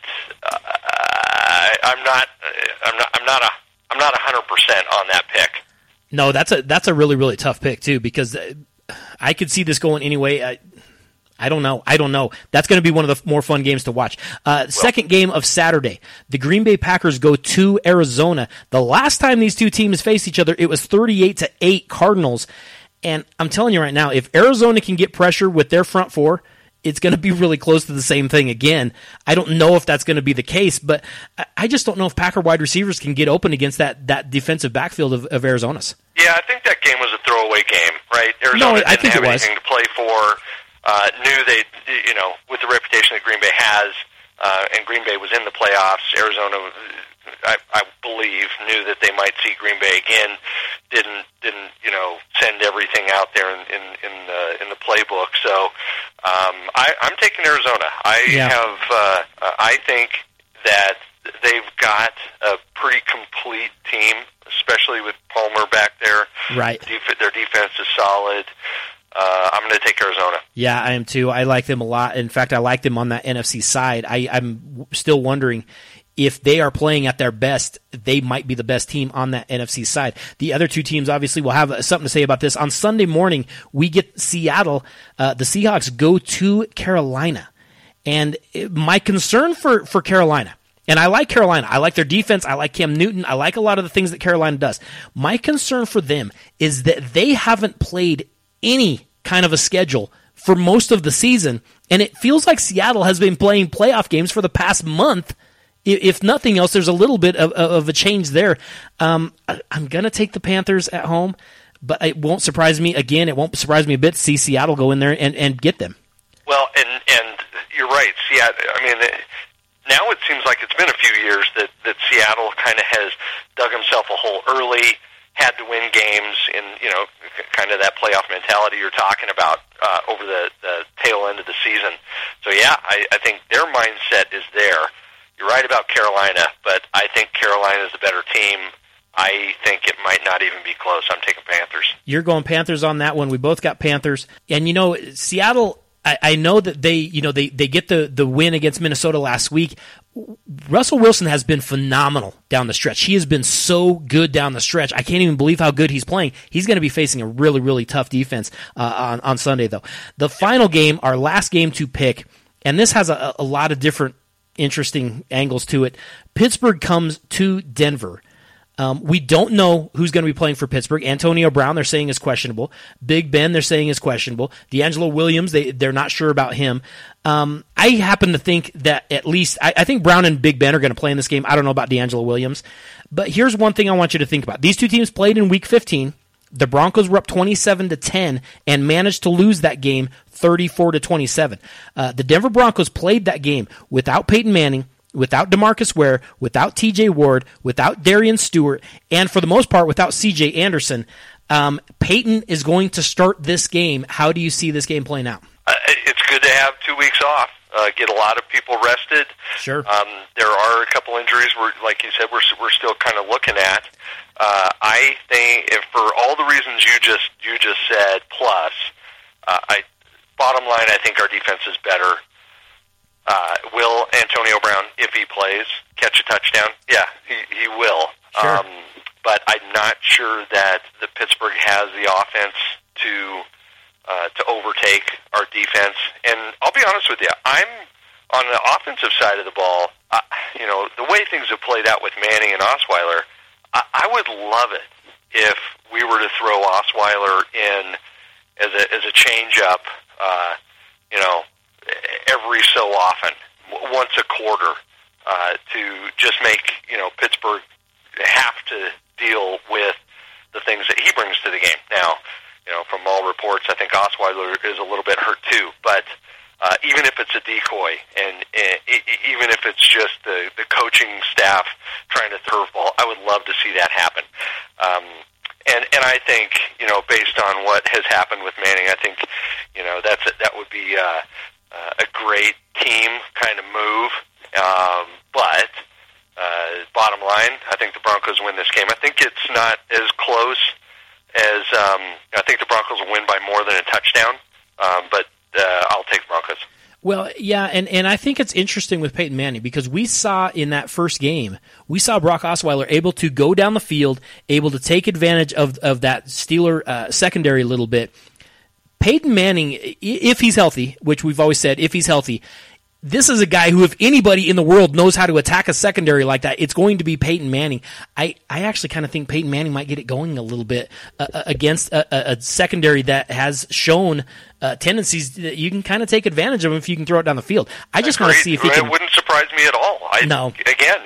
I'm not 100% on that pick. No, that's a really, really tough pick too, because I could see this going anyway. I don't know. That's going to be one of the more fun games to watch. Second game of Saturday, the Green Bay Packers go to Arizona. The last time these two teams faced each other, it was 38-8 Cardinals. And I'm telling you right now, if Arizona can get pressure with their front four, it's going to be really close to the same thing again. I don't know if that's going to be the case, but I just don't know if Packer wide receivers can get open against that defensive backfield of Arizona's. Yeah, I think that game was a throwaway game, right? Arizona didn't have anything to play for. Knew they, with the reputation that Green Bay has, and Green Bay was in the playoffs. Arizona, I believe, knew that they might see Green Bay again. Didn't send everything out there in the playbook. So I'm taking Arizona. I think that they've got a pretty complete team, especially with Palmer back there. Right. Their defense is solid. I'm going to take Arizona. Yeah, I am too. I like them a lot. In fact, I like them on that NFC side. I'm still wondering if they are playing at their best, they might be the best team on that NFC side. The other two teams obviously will have something to say about this. On Sunday morning, we get Seattle. The Seahawks go to Carolina. And my concern for Carolina, and I like Carolina. I like their defense. I like Cam Newton. I like a lot of the things that Carolina does. My concern for them is that they haven't played any kind of a schedule for most of the season, and it feels like Seattle has been playing playoff games for the past month. If nothing else, there's a little bit of a change there. I'm going to take the Panthers at home, but it won't surprise me. Again, it won't surprise me a bit to see Seattle go in there and get them. Well, and you're right. Seattle, now it seems like it's been a few years that Seattle kind of has dug himself a hole early, had to win games in, kind of that playoff mentality you're talking about over the tail end of the season. So, yeah, I think their mindset is there. You're right about Carolina, but I think Carolina is the better team. I think it might not even be close. I'm taking Panthers. You're going Panthers on that one. We both got Panthers. And, Seattle, I know that they get the win against Minnesota last week. Russell Wilson has been phenomenal down the stretch. He has been so good down the stretch. I can't even believe how good he's playing. He's going to be facing a really, really tough defense on Sunday, though. The final game, our last game to pick, and this has a lot of different interesting angles to it. Pittsburgh comes to Denver. We don't know who's going to be playing for Pittsburgh. Antonio Brown, they're saying, is questionable. Big Ben, they're saying, is questionable. D'Angelo Williams, they're not sure about him. I happen to think that at least, I think Brown and Big Ben are going to play in this game. I don't know about D'Angelo Williams. But here's one thing I want you to think about. These two teams played in Week 15. The Broncos were up 27-10 and managed to lose that game 34-27. The Denver Broncos played that game without Peyton Manning, without DeMarcus Ware, without TJ Ward, without Darian Stewart, and for the most part without CJ Anderson. Peyton is going to start this game. How do you see this game playing out? It's good to have 2 weeks off. Get a lot of people rested. Sure. There are a couple injuries, like you said, we're still kind of looking at. I think for all the reasons you just said, plus, bottom line, I think our defense is better. Will Antonio Brown, if he plays, catch a touchdown? Yeah, he will. Sure. But I'm not sure that the Pittsburgh has the offense to overtake our defense. And I'll be honest with you, I'm on the offensive side of the ball. The way things have played out with Manning and Osweiler, I would love it if we were to throw Osweiler in as a change-up, every so often, once a quarter, to just make Pittsburgh have to deal with the things that he brings to the game. Now, from all reports, I think Osweiler is a little bit hurt too. But even if it's a decoy, and even if it's just the coaching staff trying to throw the ball, I would love to see that happen. And I think based on what has happened with Manning, I think that would be a great team kind of move. But bottom line, I think the Broncos win this game. I think it's not as close as I think the Broncos will win by more than a touchdown. But I'll take the Broncos. Well, yeah, and I think it's interesting with Peyton Manning because we saw in that first game, we saw Brock Osweiler able to go down the field, able to take advantage of that Steeler secondary a little bit. Peyton Manning, if he's healthy, which we've always said, if he's healthy, this is a guy who, if anybody in the world knows how to attack a secondary like that, it's going to be Peyton Manning. I actually kind of think Peyton Manning might get it going a little bit against a secondary that has shown tendencies that you can kind of take advantage of if you can throw it down the field. I just want to see if he can. It wouldn't surprise me at all. No. Again,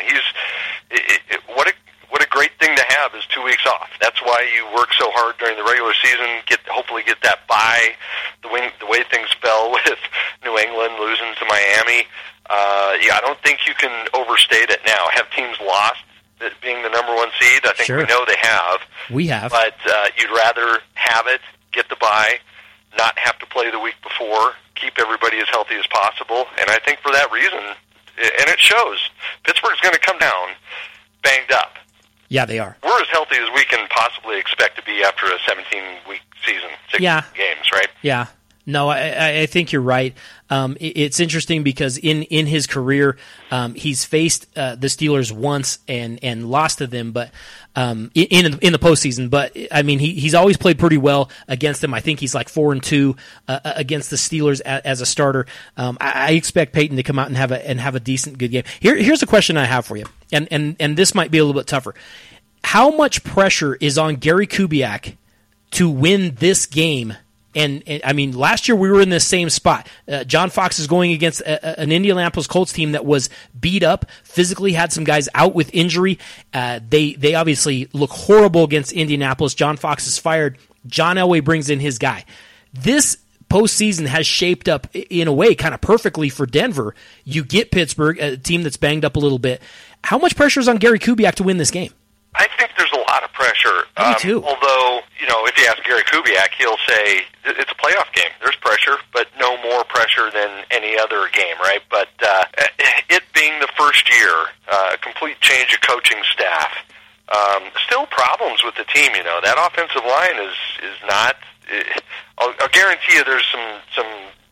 what a great thing to have is 2 weeks off. That's why you work so hard during the regular season, hopefully get that bye. The way things fell with New England losing to Miami, I don't think you can overstate it now. Have teams lost being the number one seed? I think Sure. we know they have. We have. But you'd rather have it, get the bye, not have to play the week before, keep everybody as healthy as possible. And I think for that reason, and it shows, Pittsburgh's going to come down banged up. Yeah, they are. We're as healthy as we can possibly expect to be after a 17-week season, 6 games, right? Yeah. No, I think you're right. It's interesting because in his career, he's faced the Steelers once and lost to them, but in the postseason. But I mean, he's always played pretty well against them. I think he's like 4-2 against the Steelers as a starter. I expect Peyton to come out and have a decent, good game. Here's a question I have for you, and this might be a little bit tougher. How much pressure is on Gary Kubiak to win this game? And I mean, last year we were in this same spot. John Fox is going against an Indianapolis Colts team that was beat up, physically had some guys out with injury. They obviously look horrible against Indianapolis. John Fox is fired. John Elway brings in his guy. This postseason has shaped up in a way kind of perfectly for Denver. You get Pittsburgh, a team that's banged up a little bit. How much pressure is on Gary Kubiak to win this game? I think there's a lot of pressure. Me too. Although, if you ask Gary Kubiak, he'll say it's a playoff game. There's pressure, but no more pressure than any other game, right? But it being the first year, a complete change of coaching staff, still problems with the team. That offensive line is not. I'll guarantee you, there's some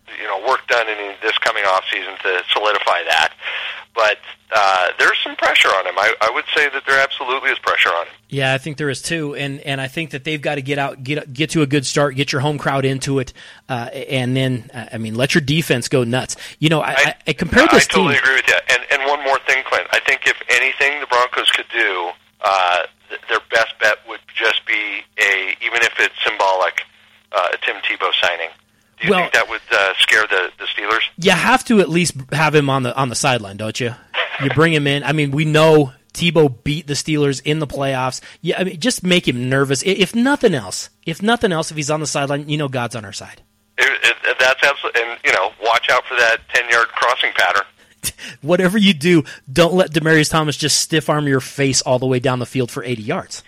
work done in this coming off season to solidify that. But there's some pressure on him. I would say that there absolutely is pressure on him. Yeah, I think there is too, and I think that they've got to get to a good start, get your home crowd into it, and then let your defense go nuts. I compared this team. I totally agree with you. And one more thing, Clint. I think if anything the Broncos could do, their best bet would just be even if it's symbolic, a Tim Tebow signing. Do you think that would scare the Steelers? You have to at least have him on the sideline, don't you? You bring him in. I mean, we know Tebow beat the Steelers in the playoffs. Yeah, just make him nervous. If nothing else, if he's on the sideline, God's on our side. That's absolutely, and watch out for that 10-yard crossing pattern. Whatever you do, don't let Demaryius Thomas just stiff arm your face all the way down the field for 80 yards.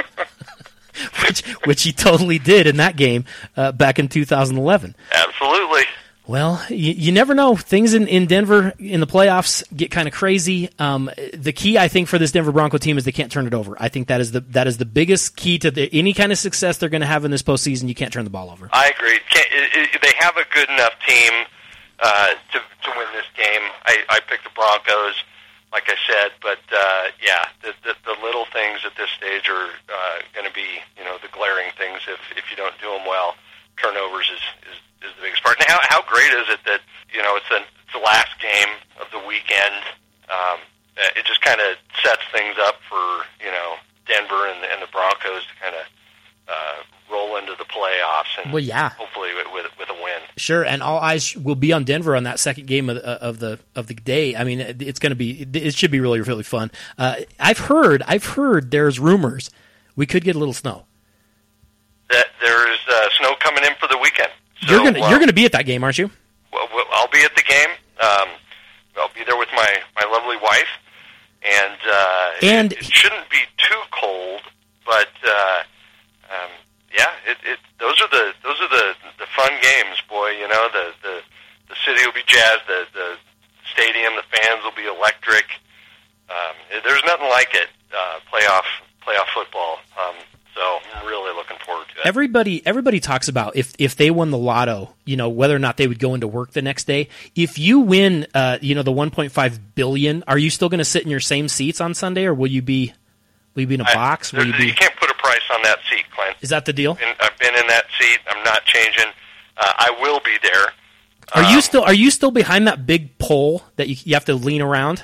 which he totally did in that game back in 2011. Absolutely. Well, you never know. Things in Denver in the playoffs get kind of crazy. The key, I think, for this Denver Bronco team is they can't turn it over. I think that is the biggest key to any kind of success they're going to have in this postseason. You can't turn the ball over. I agree. They have a good enough team to win this game. I picked the Broncos, like I said, but the little things at this stage are going to be, the glaring things if you don't do them well. Turnovers is the biggest part. And how great is it that it's the last game of the weekend? It just kind of sets things up for Denver and the Broncos to kind of roll into the playoffs and hopefully with a win. Sure, and all eyes will be on Denver on that second game of the day. I mean, it should be really, really fun. I've heard there's rumors we could get a little snow. That there's snow coming in for the weekend. So, you're gonna be at that game, aren't you? Well, I'll be at the game. I'll be there with my lovely wife, and it shouldn't be too cold, but those are the fun games, boy. The city will be jazzed. The stadium, the fans will be electric. There's nothing like it. Playoff football. So I'm really looking forward to it. Everybody talks about if they won the lotto, whether or not they would go into work the next day. If you win, the $1.5 billion, are you still going to sit in your same seats on Sunday, or will you be in a box? You can't put a price on that seat, Clint. Is that the deal? I've been in that seat. I'm not changing. I will be there. Are you still behind that big pole that you have to lean around?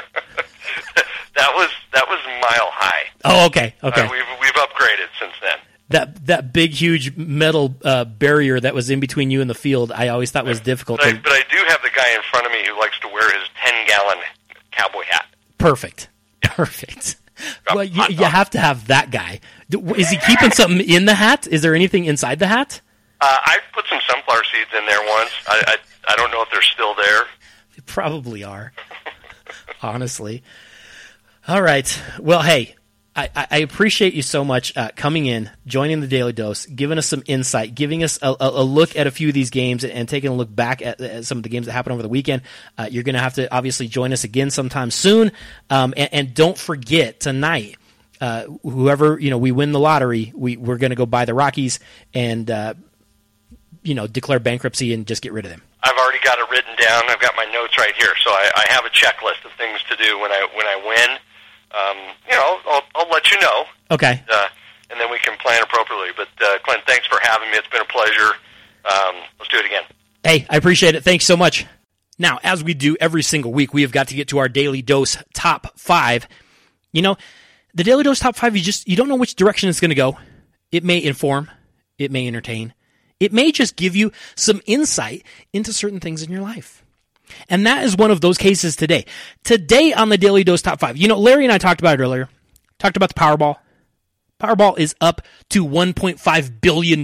That was mile high. Oh, okay. We've upgraded since then. That big, huge metal barrier that was in between you and the field, I always thought was difficult. But I do have the guy in front of me who likes to wear his 10-gallon cowboy hat. Perfect. Well, you have to have that guy. Is he keeping something in the hat? Is there anything inside the hat? I put some sunflower seeds in there once. I don't know if they're still there. They probably are, honestly. All right. Well, hey, I appreciate you so much coming in, joining the Daily Dose, giving us some insight, giving us a look at a few of these games and taking a look back at some of the games that happened over the weekend. You're going to have to obviously join us again sometime soon. And don't forget tonight, whoever, we win the lottery, we're going to go buy the Rockies and, declare bankruptcy and just get rid of them. I've already got it written down. I've got my notes right here. So I have a checklist of things to do when I win. I'll let you know. Okay. And then we can plan appropriately. But, Clint, thanks for having me. It's been a pleasure. Let's do it again. Hey, I appreciate it. Thanks so much. Now, as we do every single week, we have got to get to our Daily Dose Top 5. The Daily Dose Top 5, you don't know which direction it's going to go. It may inform. It may entertain. It may just give you some insight into certain things in your life. And that is one of those cases today. Today on the Daily Dose Top 5. Larry and I talked about it earlier. Talked about the Powerball. Powerball is up to $1.5 billion.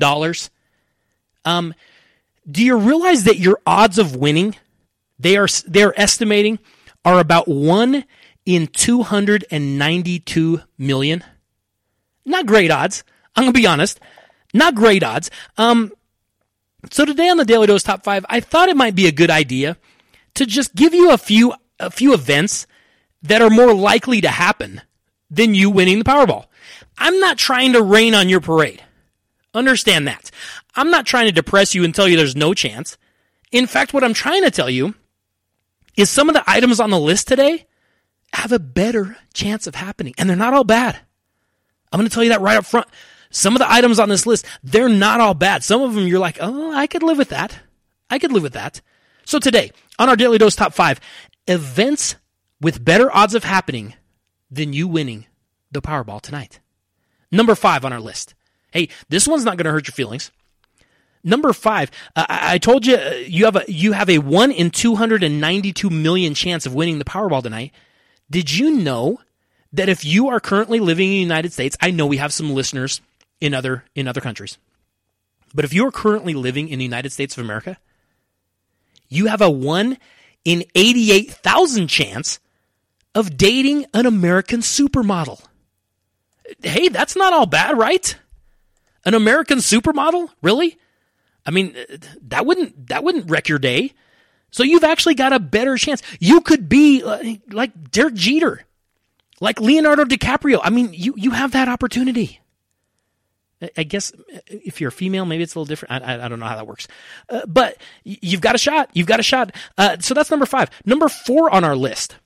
Do you realize that your odds of winning, they're estimating, are about 1 in 292 million? Not great odds. I'm going to be honest. Not great odds. So today on the Daily Dose Top 5, I thought it might be a good idea to just give you a few events that are more likely to happen than you winning the Powerball. I'm not trying to rain on your parade. Understand that. I'm not trying to depress you and tell you there's no chance. In fact, what I'm trying to tell you is some of the items on the list today have a better chance of happening, and they're not all bad. I'm going to tell you that right up front. Some of the items on this list, they're not all bad. Some of them you're like, oh, I could live with that. I could live with that. So today, on our Daily Dose Top 5, events with better odds of happening than you winning the Powerball tonight. Number 5 on our list. Hey, this one's not going to hurt your feelings. Number 5, I told you you have a 1 in 292 million chance of winning the Powerball tonight. Did you know that if you are currently living in the United States, I know we have some listeners in other countries, but if you are currently living in the United States of America, you have a 1 in 88,000 chance of dating an American supermodel. Hey, that's not all bad, right? An American supermodel? Really? I mean, that wouldn't wreck your day. So you've actually got a better chance. You could be like Derek Jeter, like Leonardo DiCaprio. I mean, you have that opportunity. I guess if you're a female, maybe it's a little different. I don't know how that works. But you've got a shot. You've got a shot. So that's number 5. Number 4 on our list.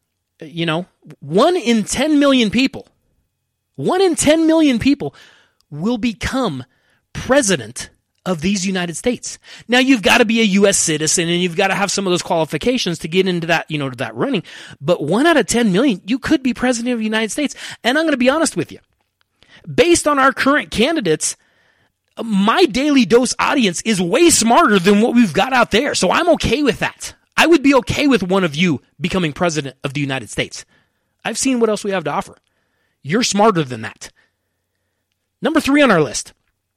1 in 10 million people. 1 in 10 million people will become president of these United States. Now, you've got to be a U.S. citizen, and you've got to have some of those qualifications to get into that, to that running. But 1 out of 10 million, you could be president of the United States. And I'm going to be honest with you. Based on our current candidates, my Daily Dose audience is way smarter than what we've got out there. So I'm okay with that. I would be okay with one of you becoming president of the United States. I've seen what else we have to offer. You're smarter than that. Number 3 on our list.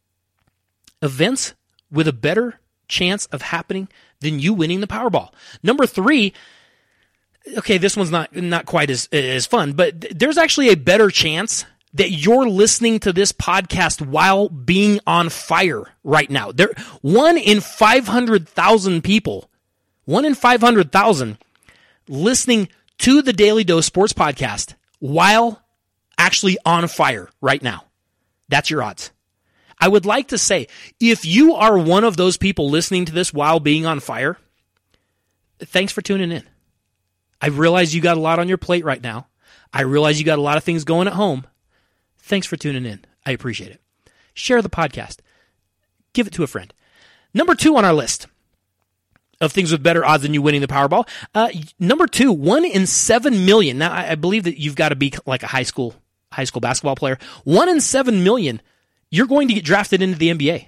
Events with a better chance of happening than you winning the Powerball. Number 3, okay, this one's not quite as fun, but there's actually a better chance that you're listening to this podcast while being on fire right now. 1 in 500,000 people, 1 in 500,000 listening to the Daily Dose Sports Podcast while actually on fire right now. That's your odds. I would like to say, if you are one of those people listening to this while being on fire, thanks for tuning in. I realize you got a lot on your plate right now. I realize you got a lot of things going at home. Thanks for tuning in. I appreciate it. Share the podcast. Give it to a friend. Number 2 on our list of things with better odds than you winning the Powerball. Number 2, 1 in 7 million. Now, I believe that you've got to be like a high school basketball player. 1 in 7 million, you're going to get drafted into the NBA.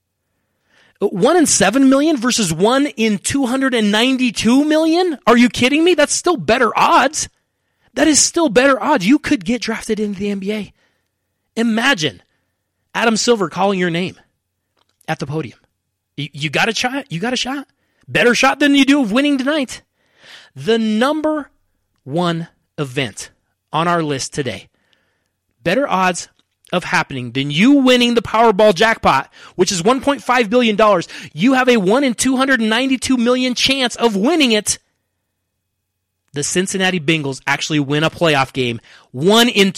1 in 7 million versus 1 in 292 million? Are you kidding me? That's still better odds. That is still better odds. You could get drafted into the NBA. Imagine Adam Silver calling your name at the podium. You got a shot. You got a shot. Better shot than you do of winning tonight. The number 1 event on our list today. Better odds of happening than you winning the Powerball jackpot, which is $1.5 billion. You have a 1 in 292 million chance of winning it. The Cincinnati Bengals actually win a playoff game. 1 in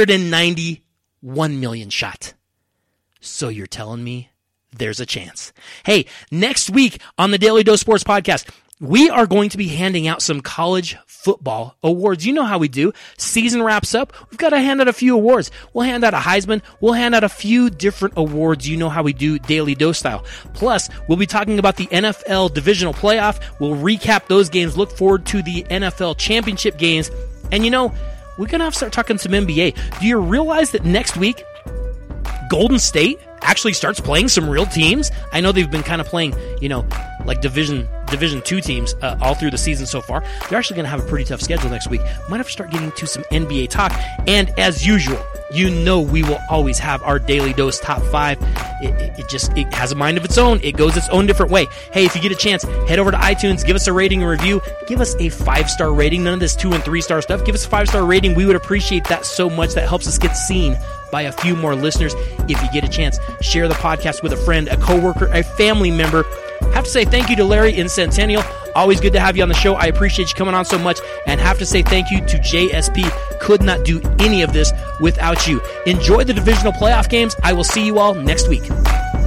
291 million shot. So you're telling me there's a chance. Hey, next week on the Daily Dose Sports Podcast, we are going to be handing out some college football awards. You know how we do. Season wraps up. We've got to hand out a few awards. We'll hand out a Heisman. We'll hand out a few different awards. You know how we do, Daily Dose style. Plus, we'll be talking about the NFL divisional playoff. We'll recap those games. Look forward to the NFL championship games. And we're going to have to start talking some NBA. Do you realize that next week, Golden State actually starts playing some real teams? I know they've been kind of playing, like Division 2 teams all through the season so far. They're actually going to have a pretty tough schedule next week. Might have to start getting to some NBA talk. And as usual, we will always have our Daily Dose Top 5. It has a mind of its own. It goes its own different way. Hey, if you get a chance, head over to iTunes, give us a rating and review. Give us a 5-star rating. None of this 2 and 3-star stuff. Give us a 5-star rating. We would appreciate that so much. That helps us get seen by a few more listeners. If you get a chance, share the podcast with a friend, a coworker, a family member. Have to say thank you to Larry in Centennial. Always good to have you on the show. I appreciate you coming on so much. And have to say thank you to JSP. Could not do any of this without you. Enjoy the divisional playoff games. I will see you all next week.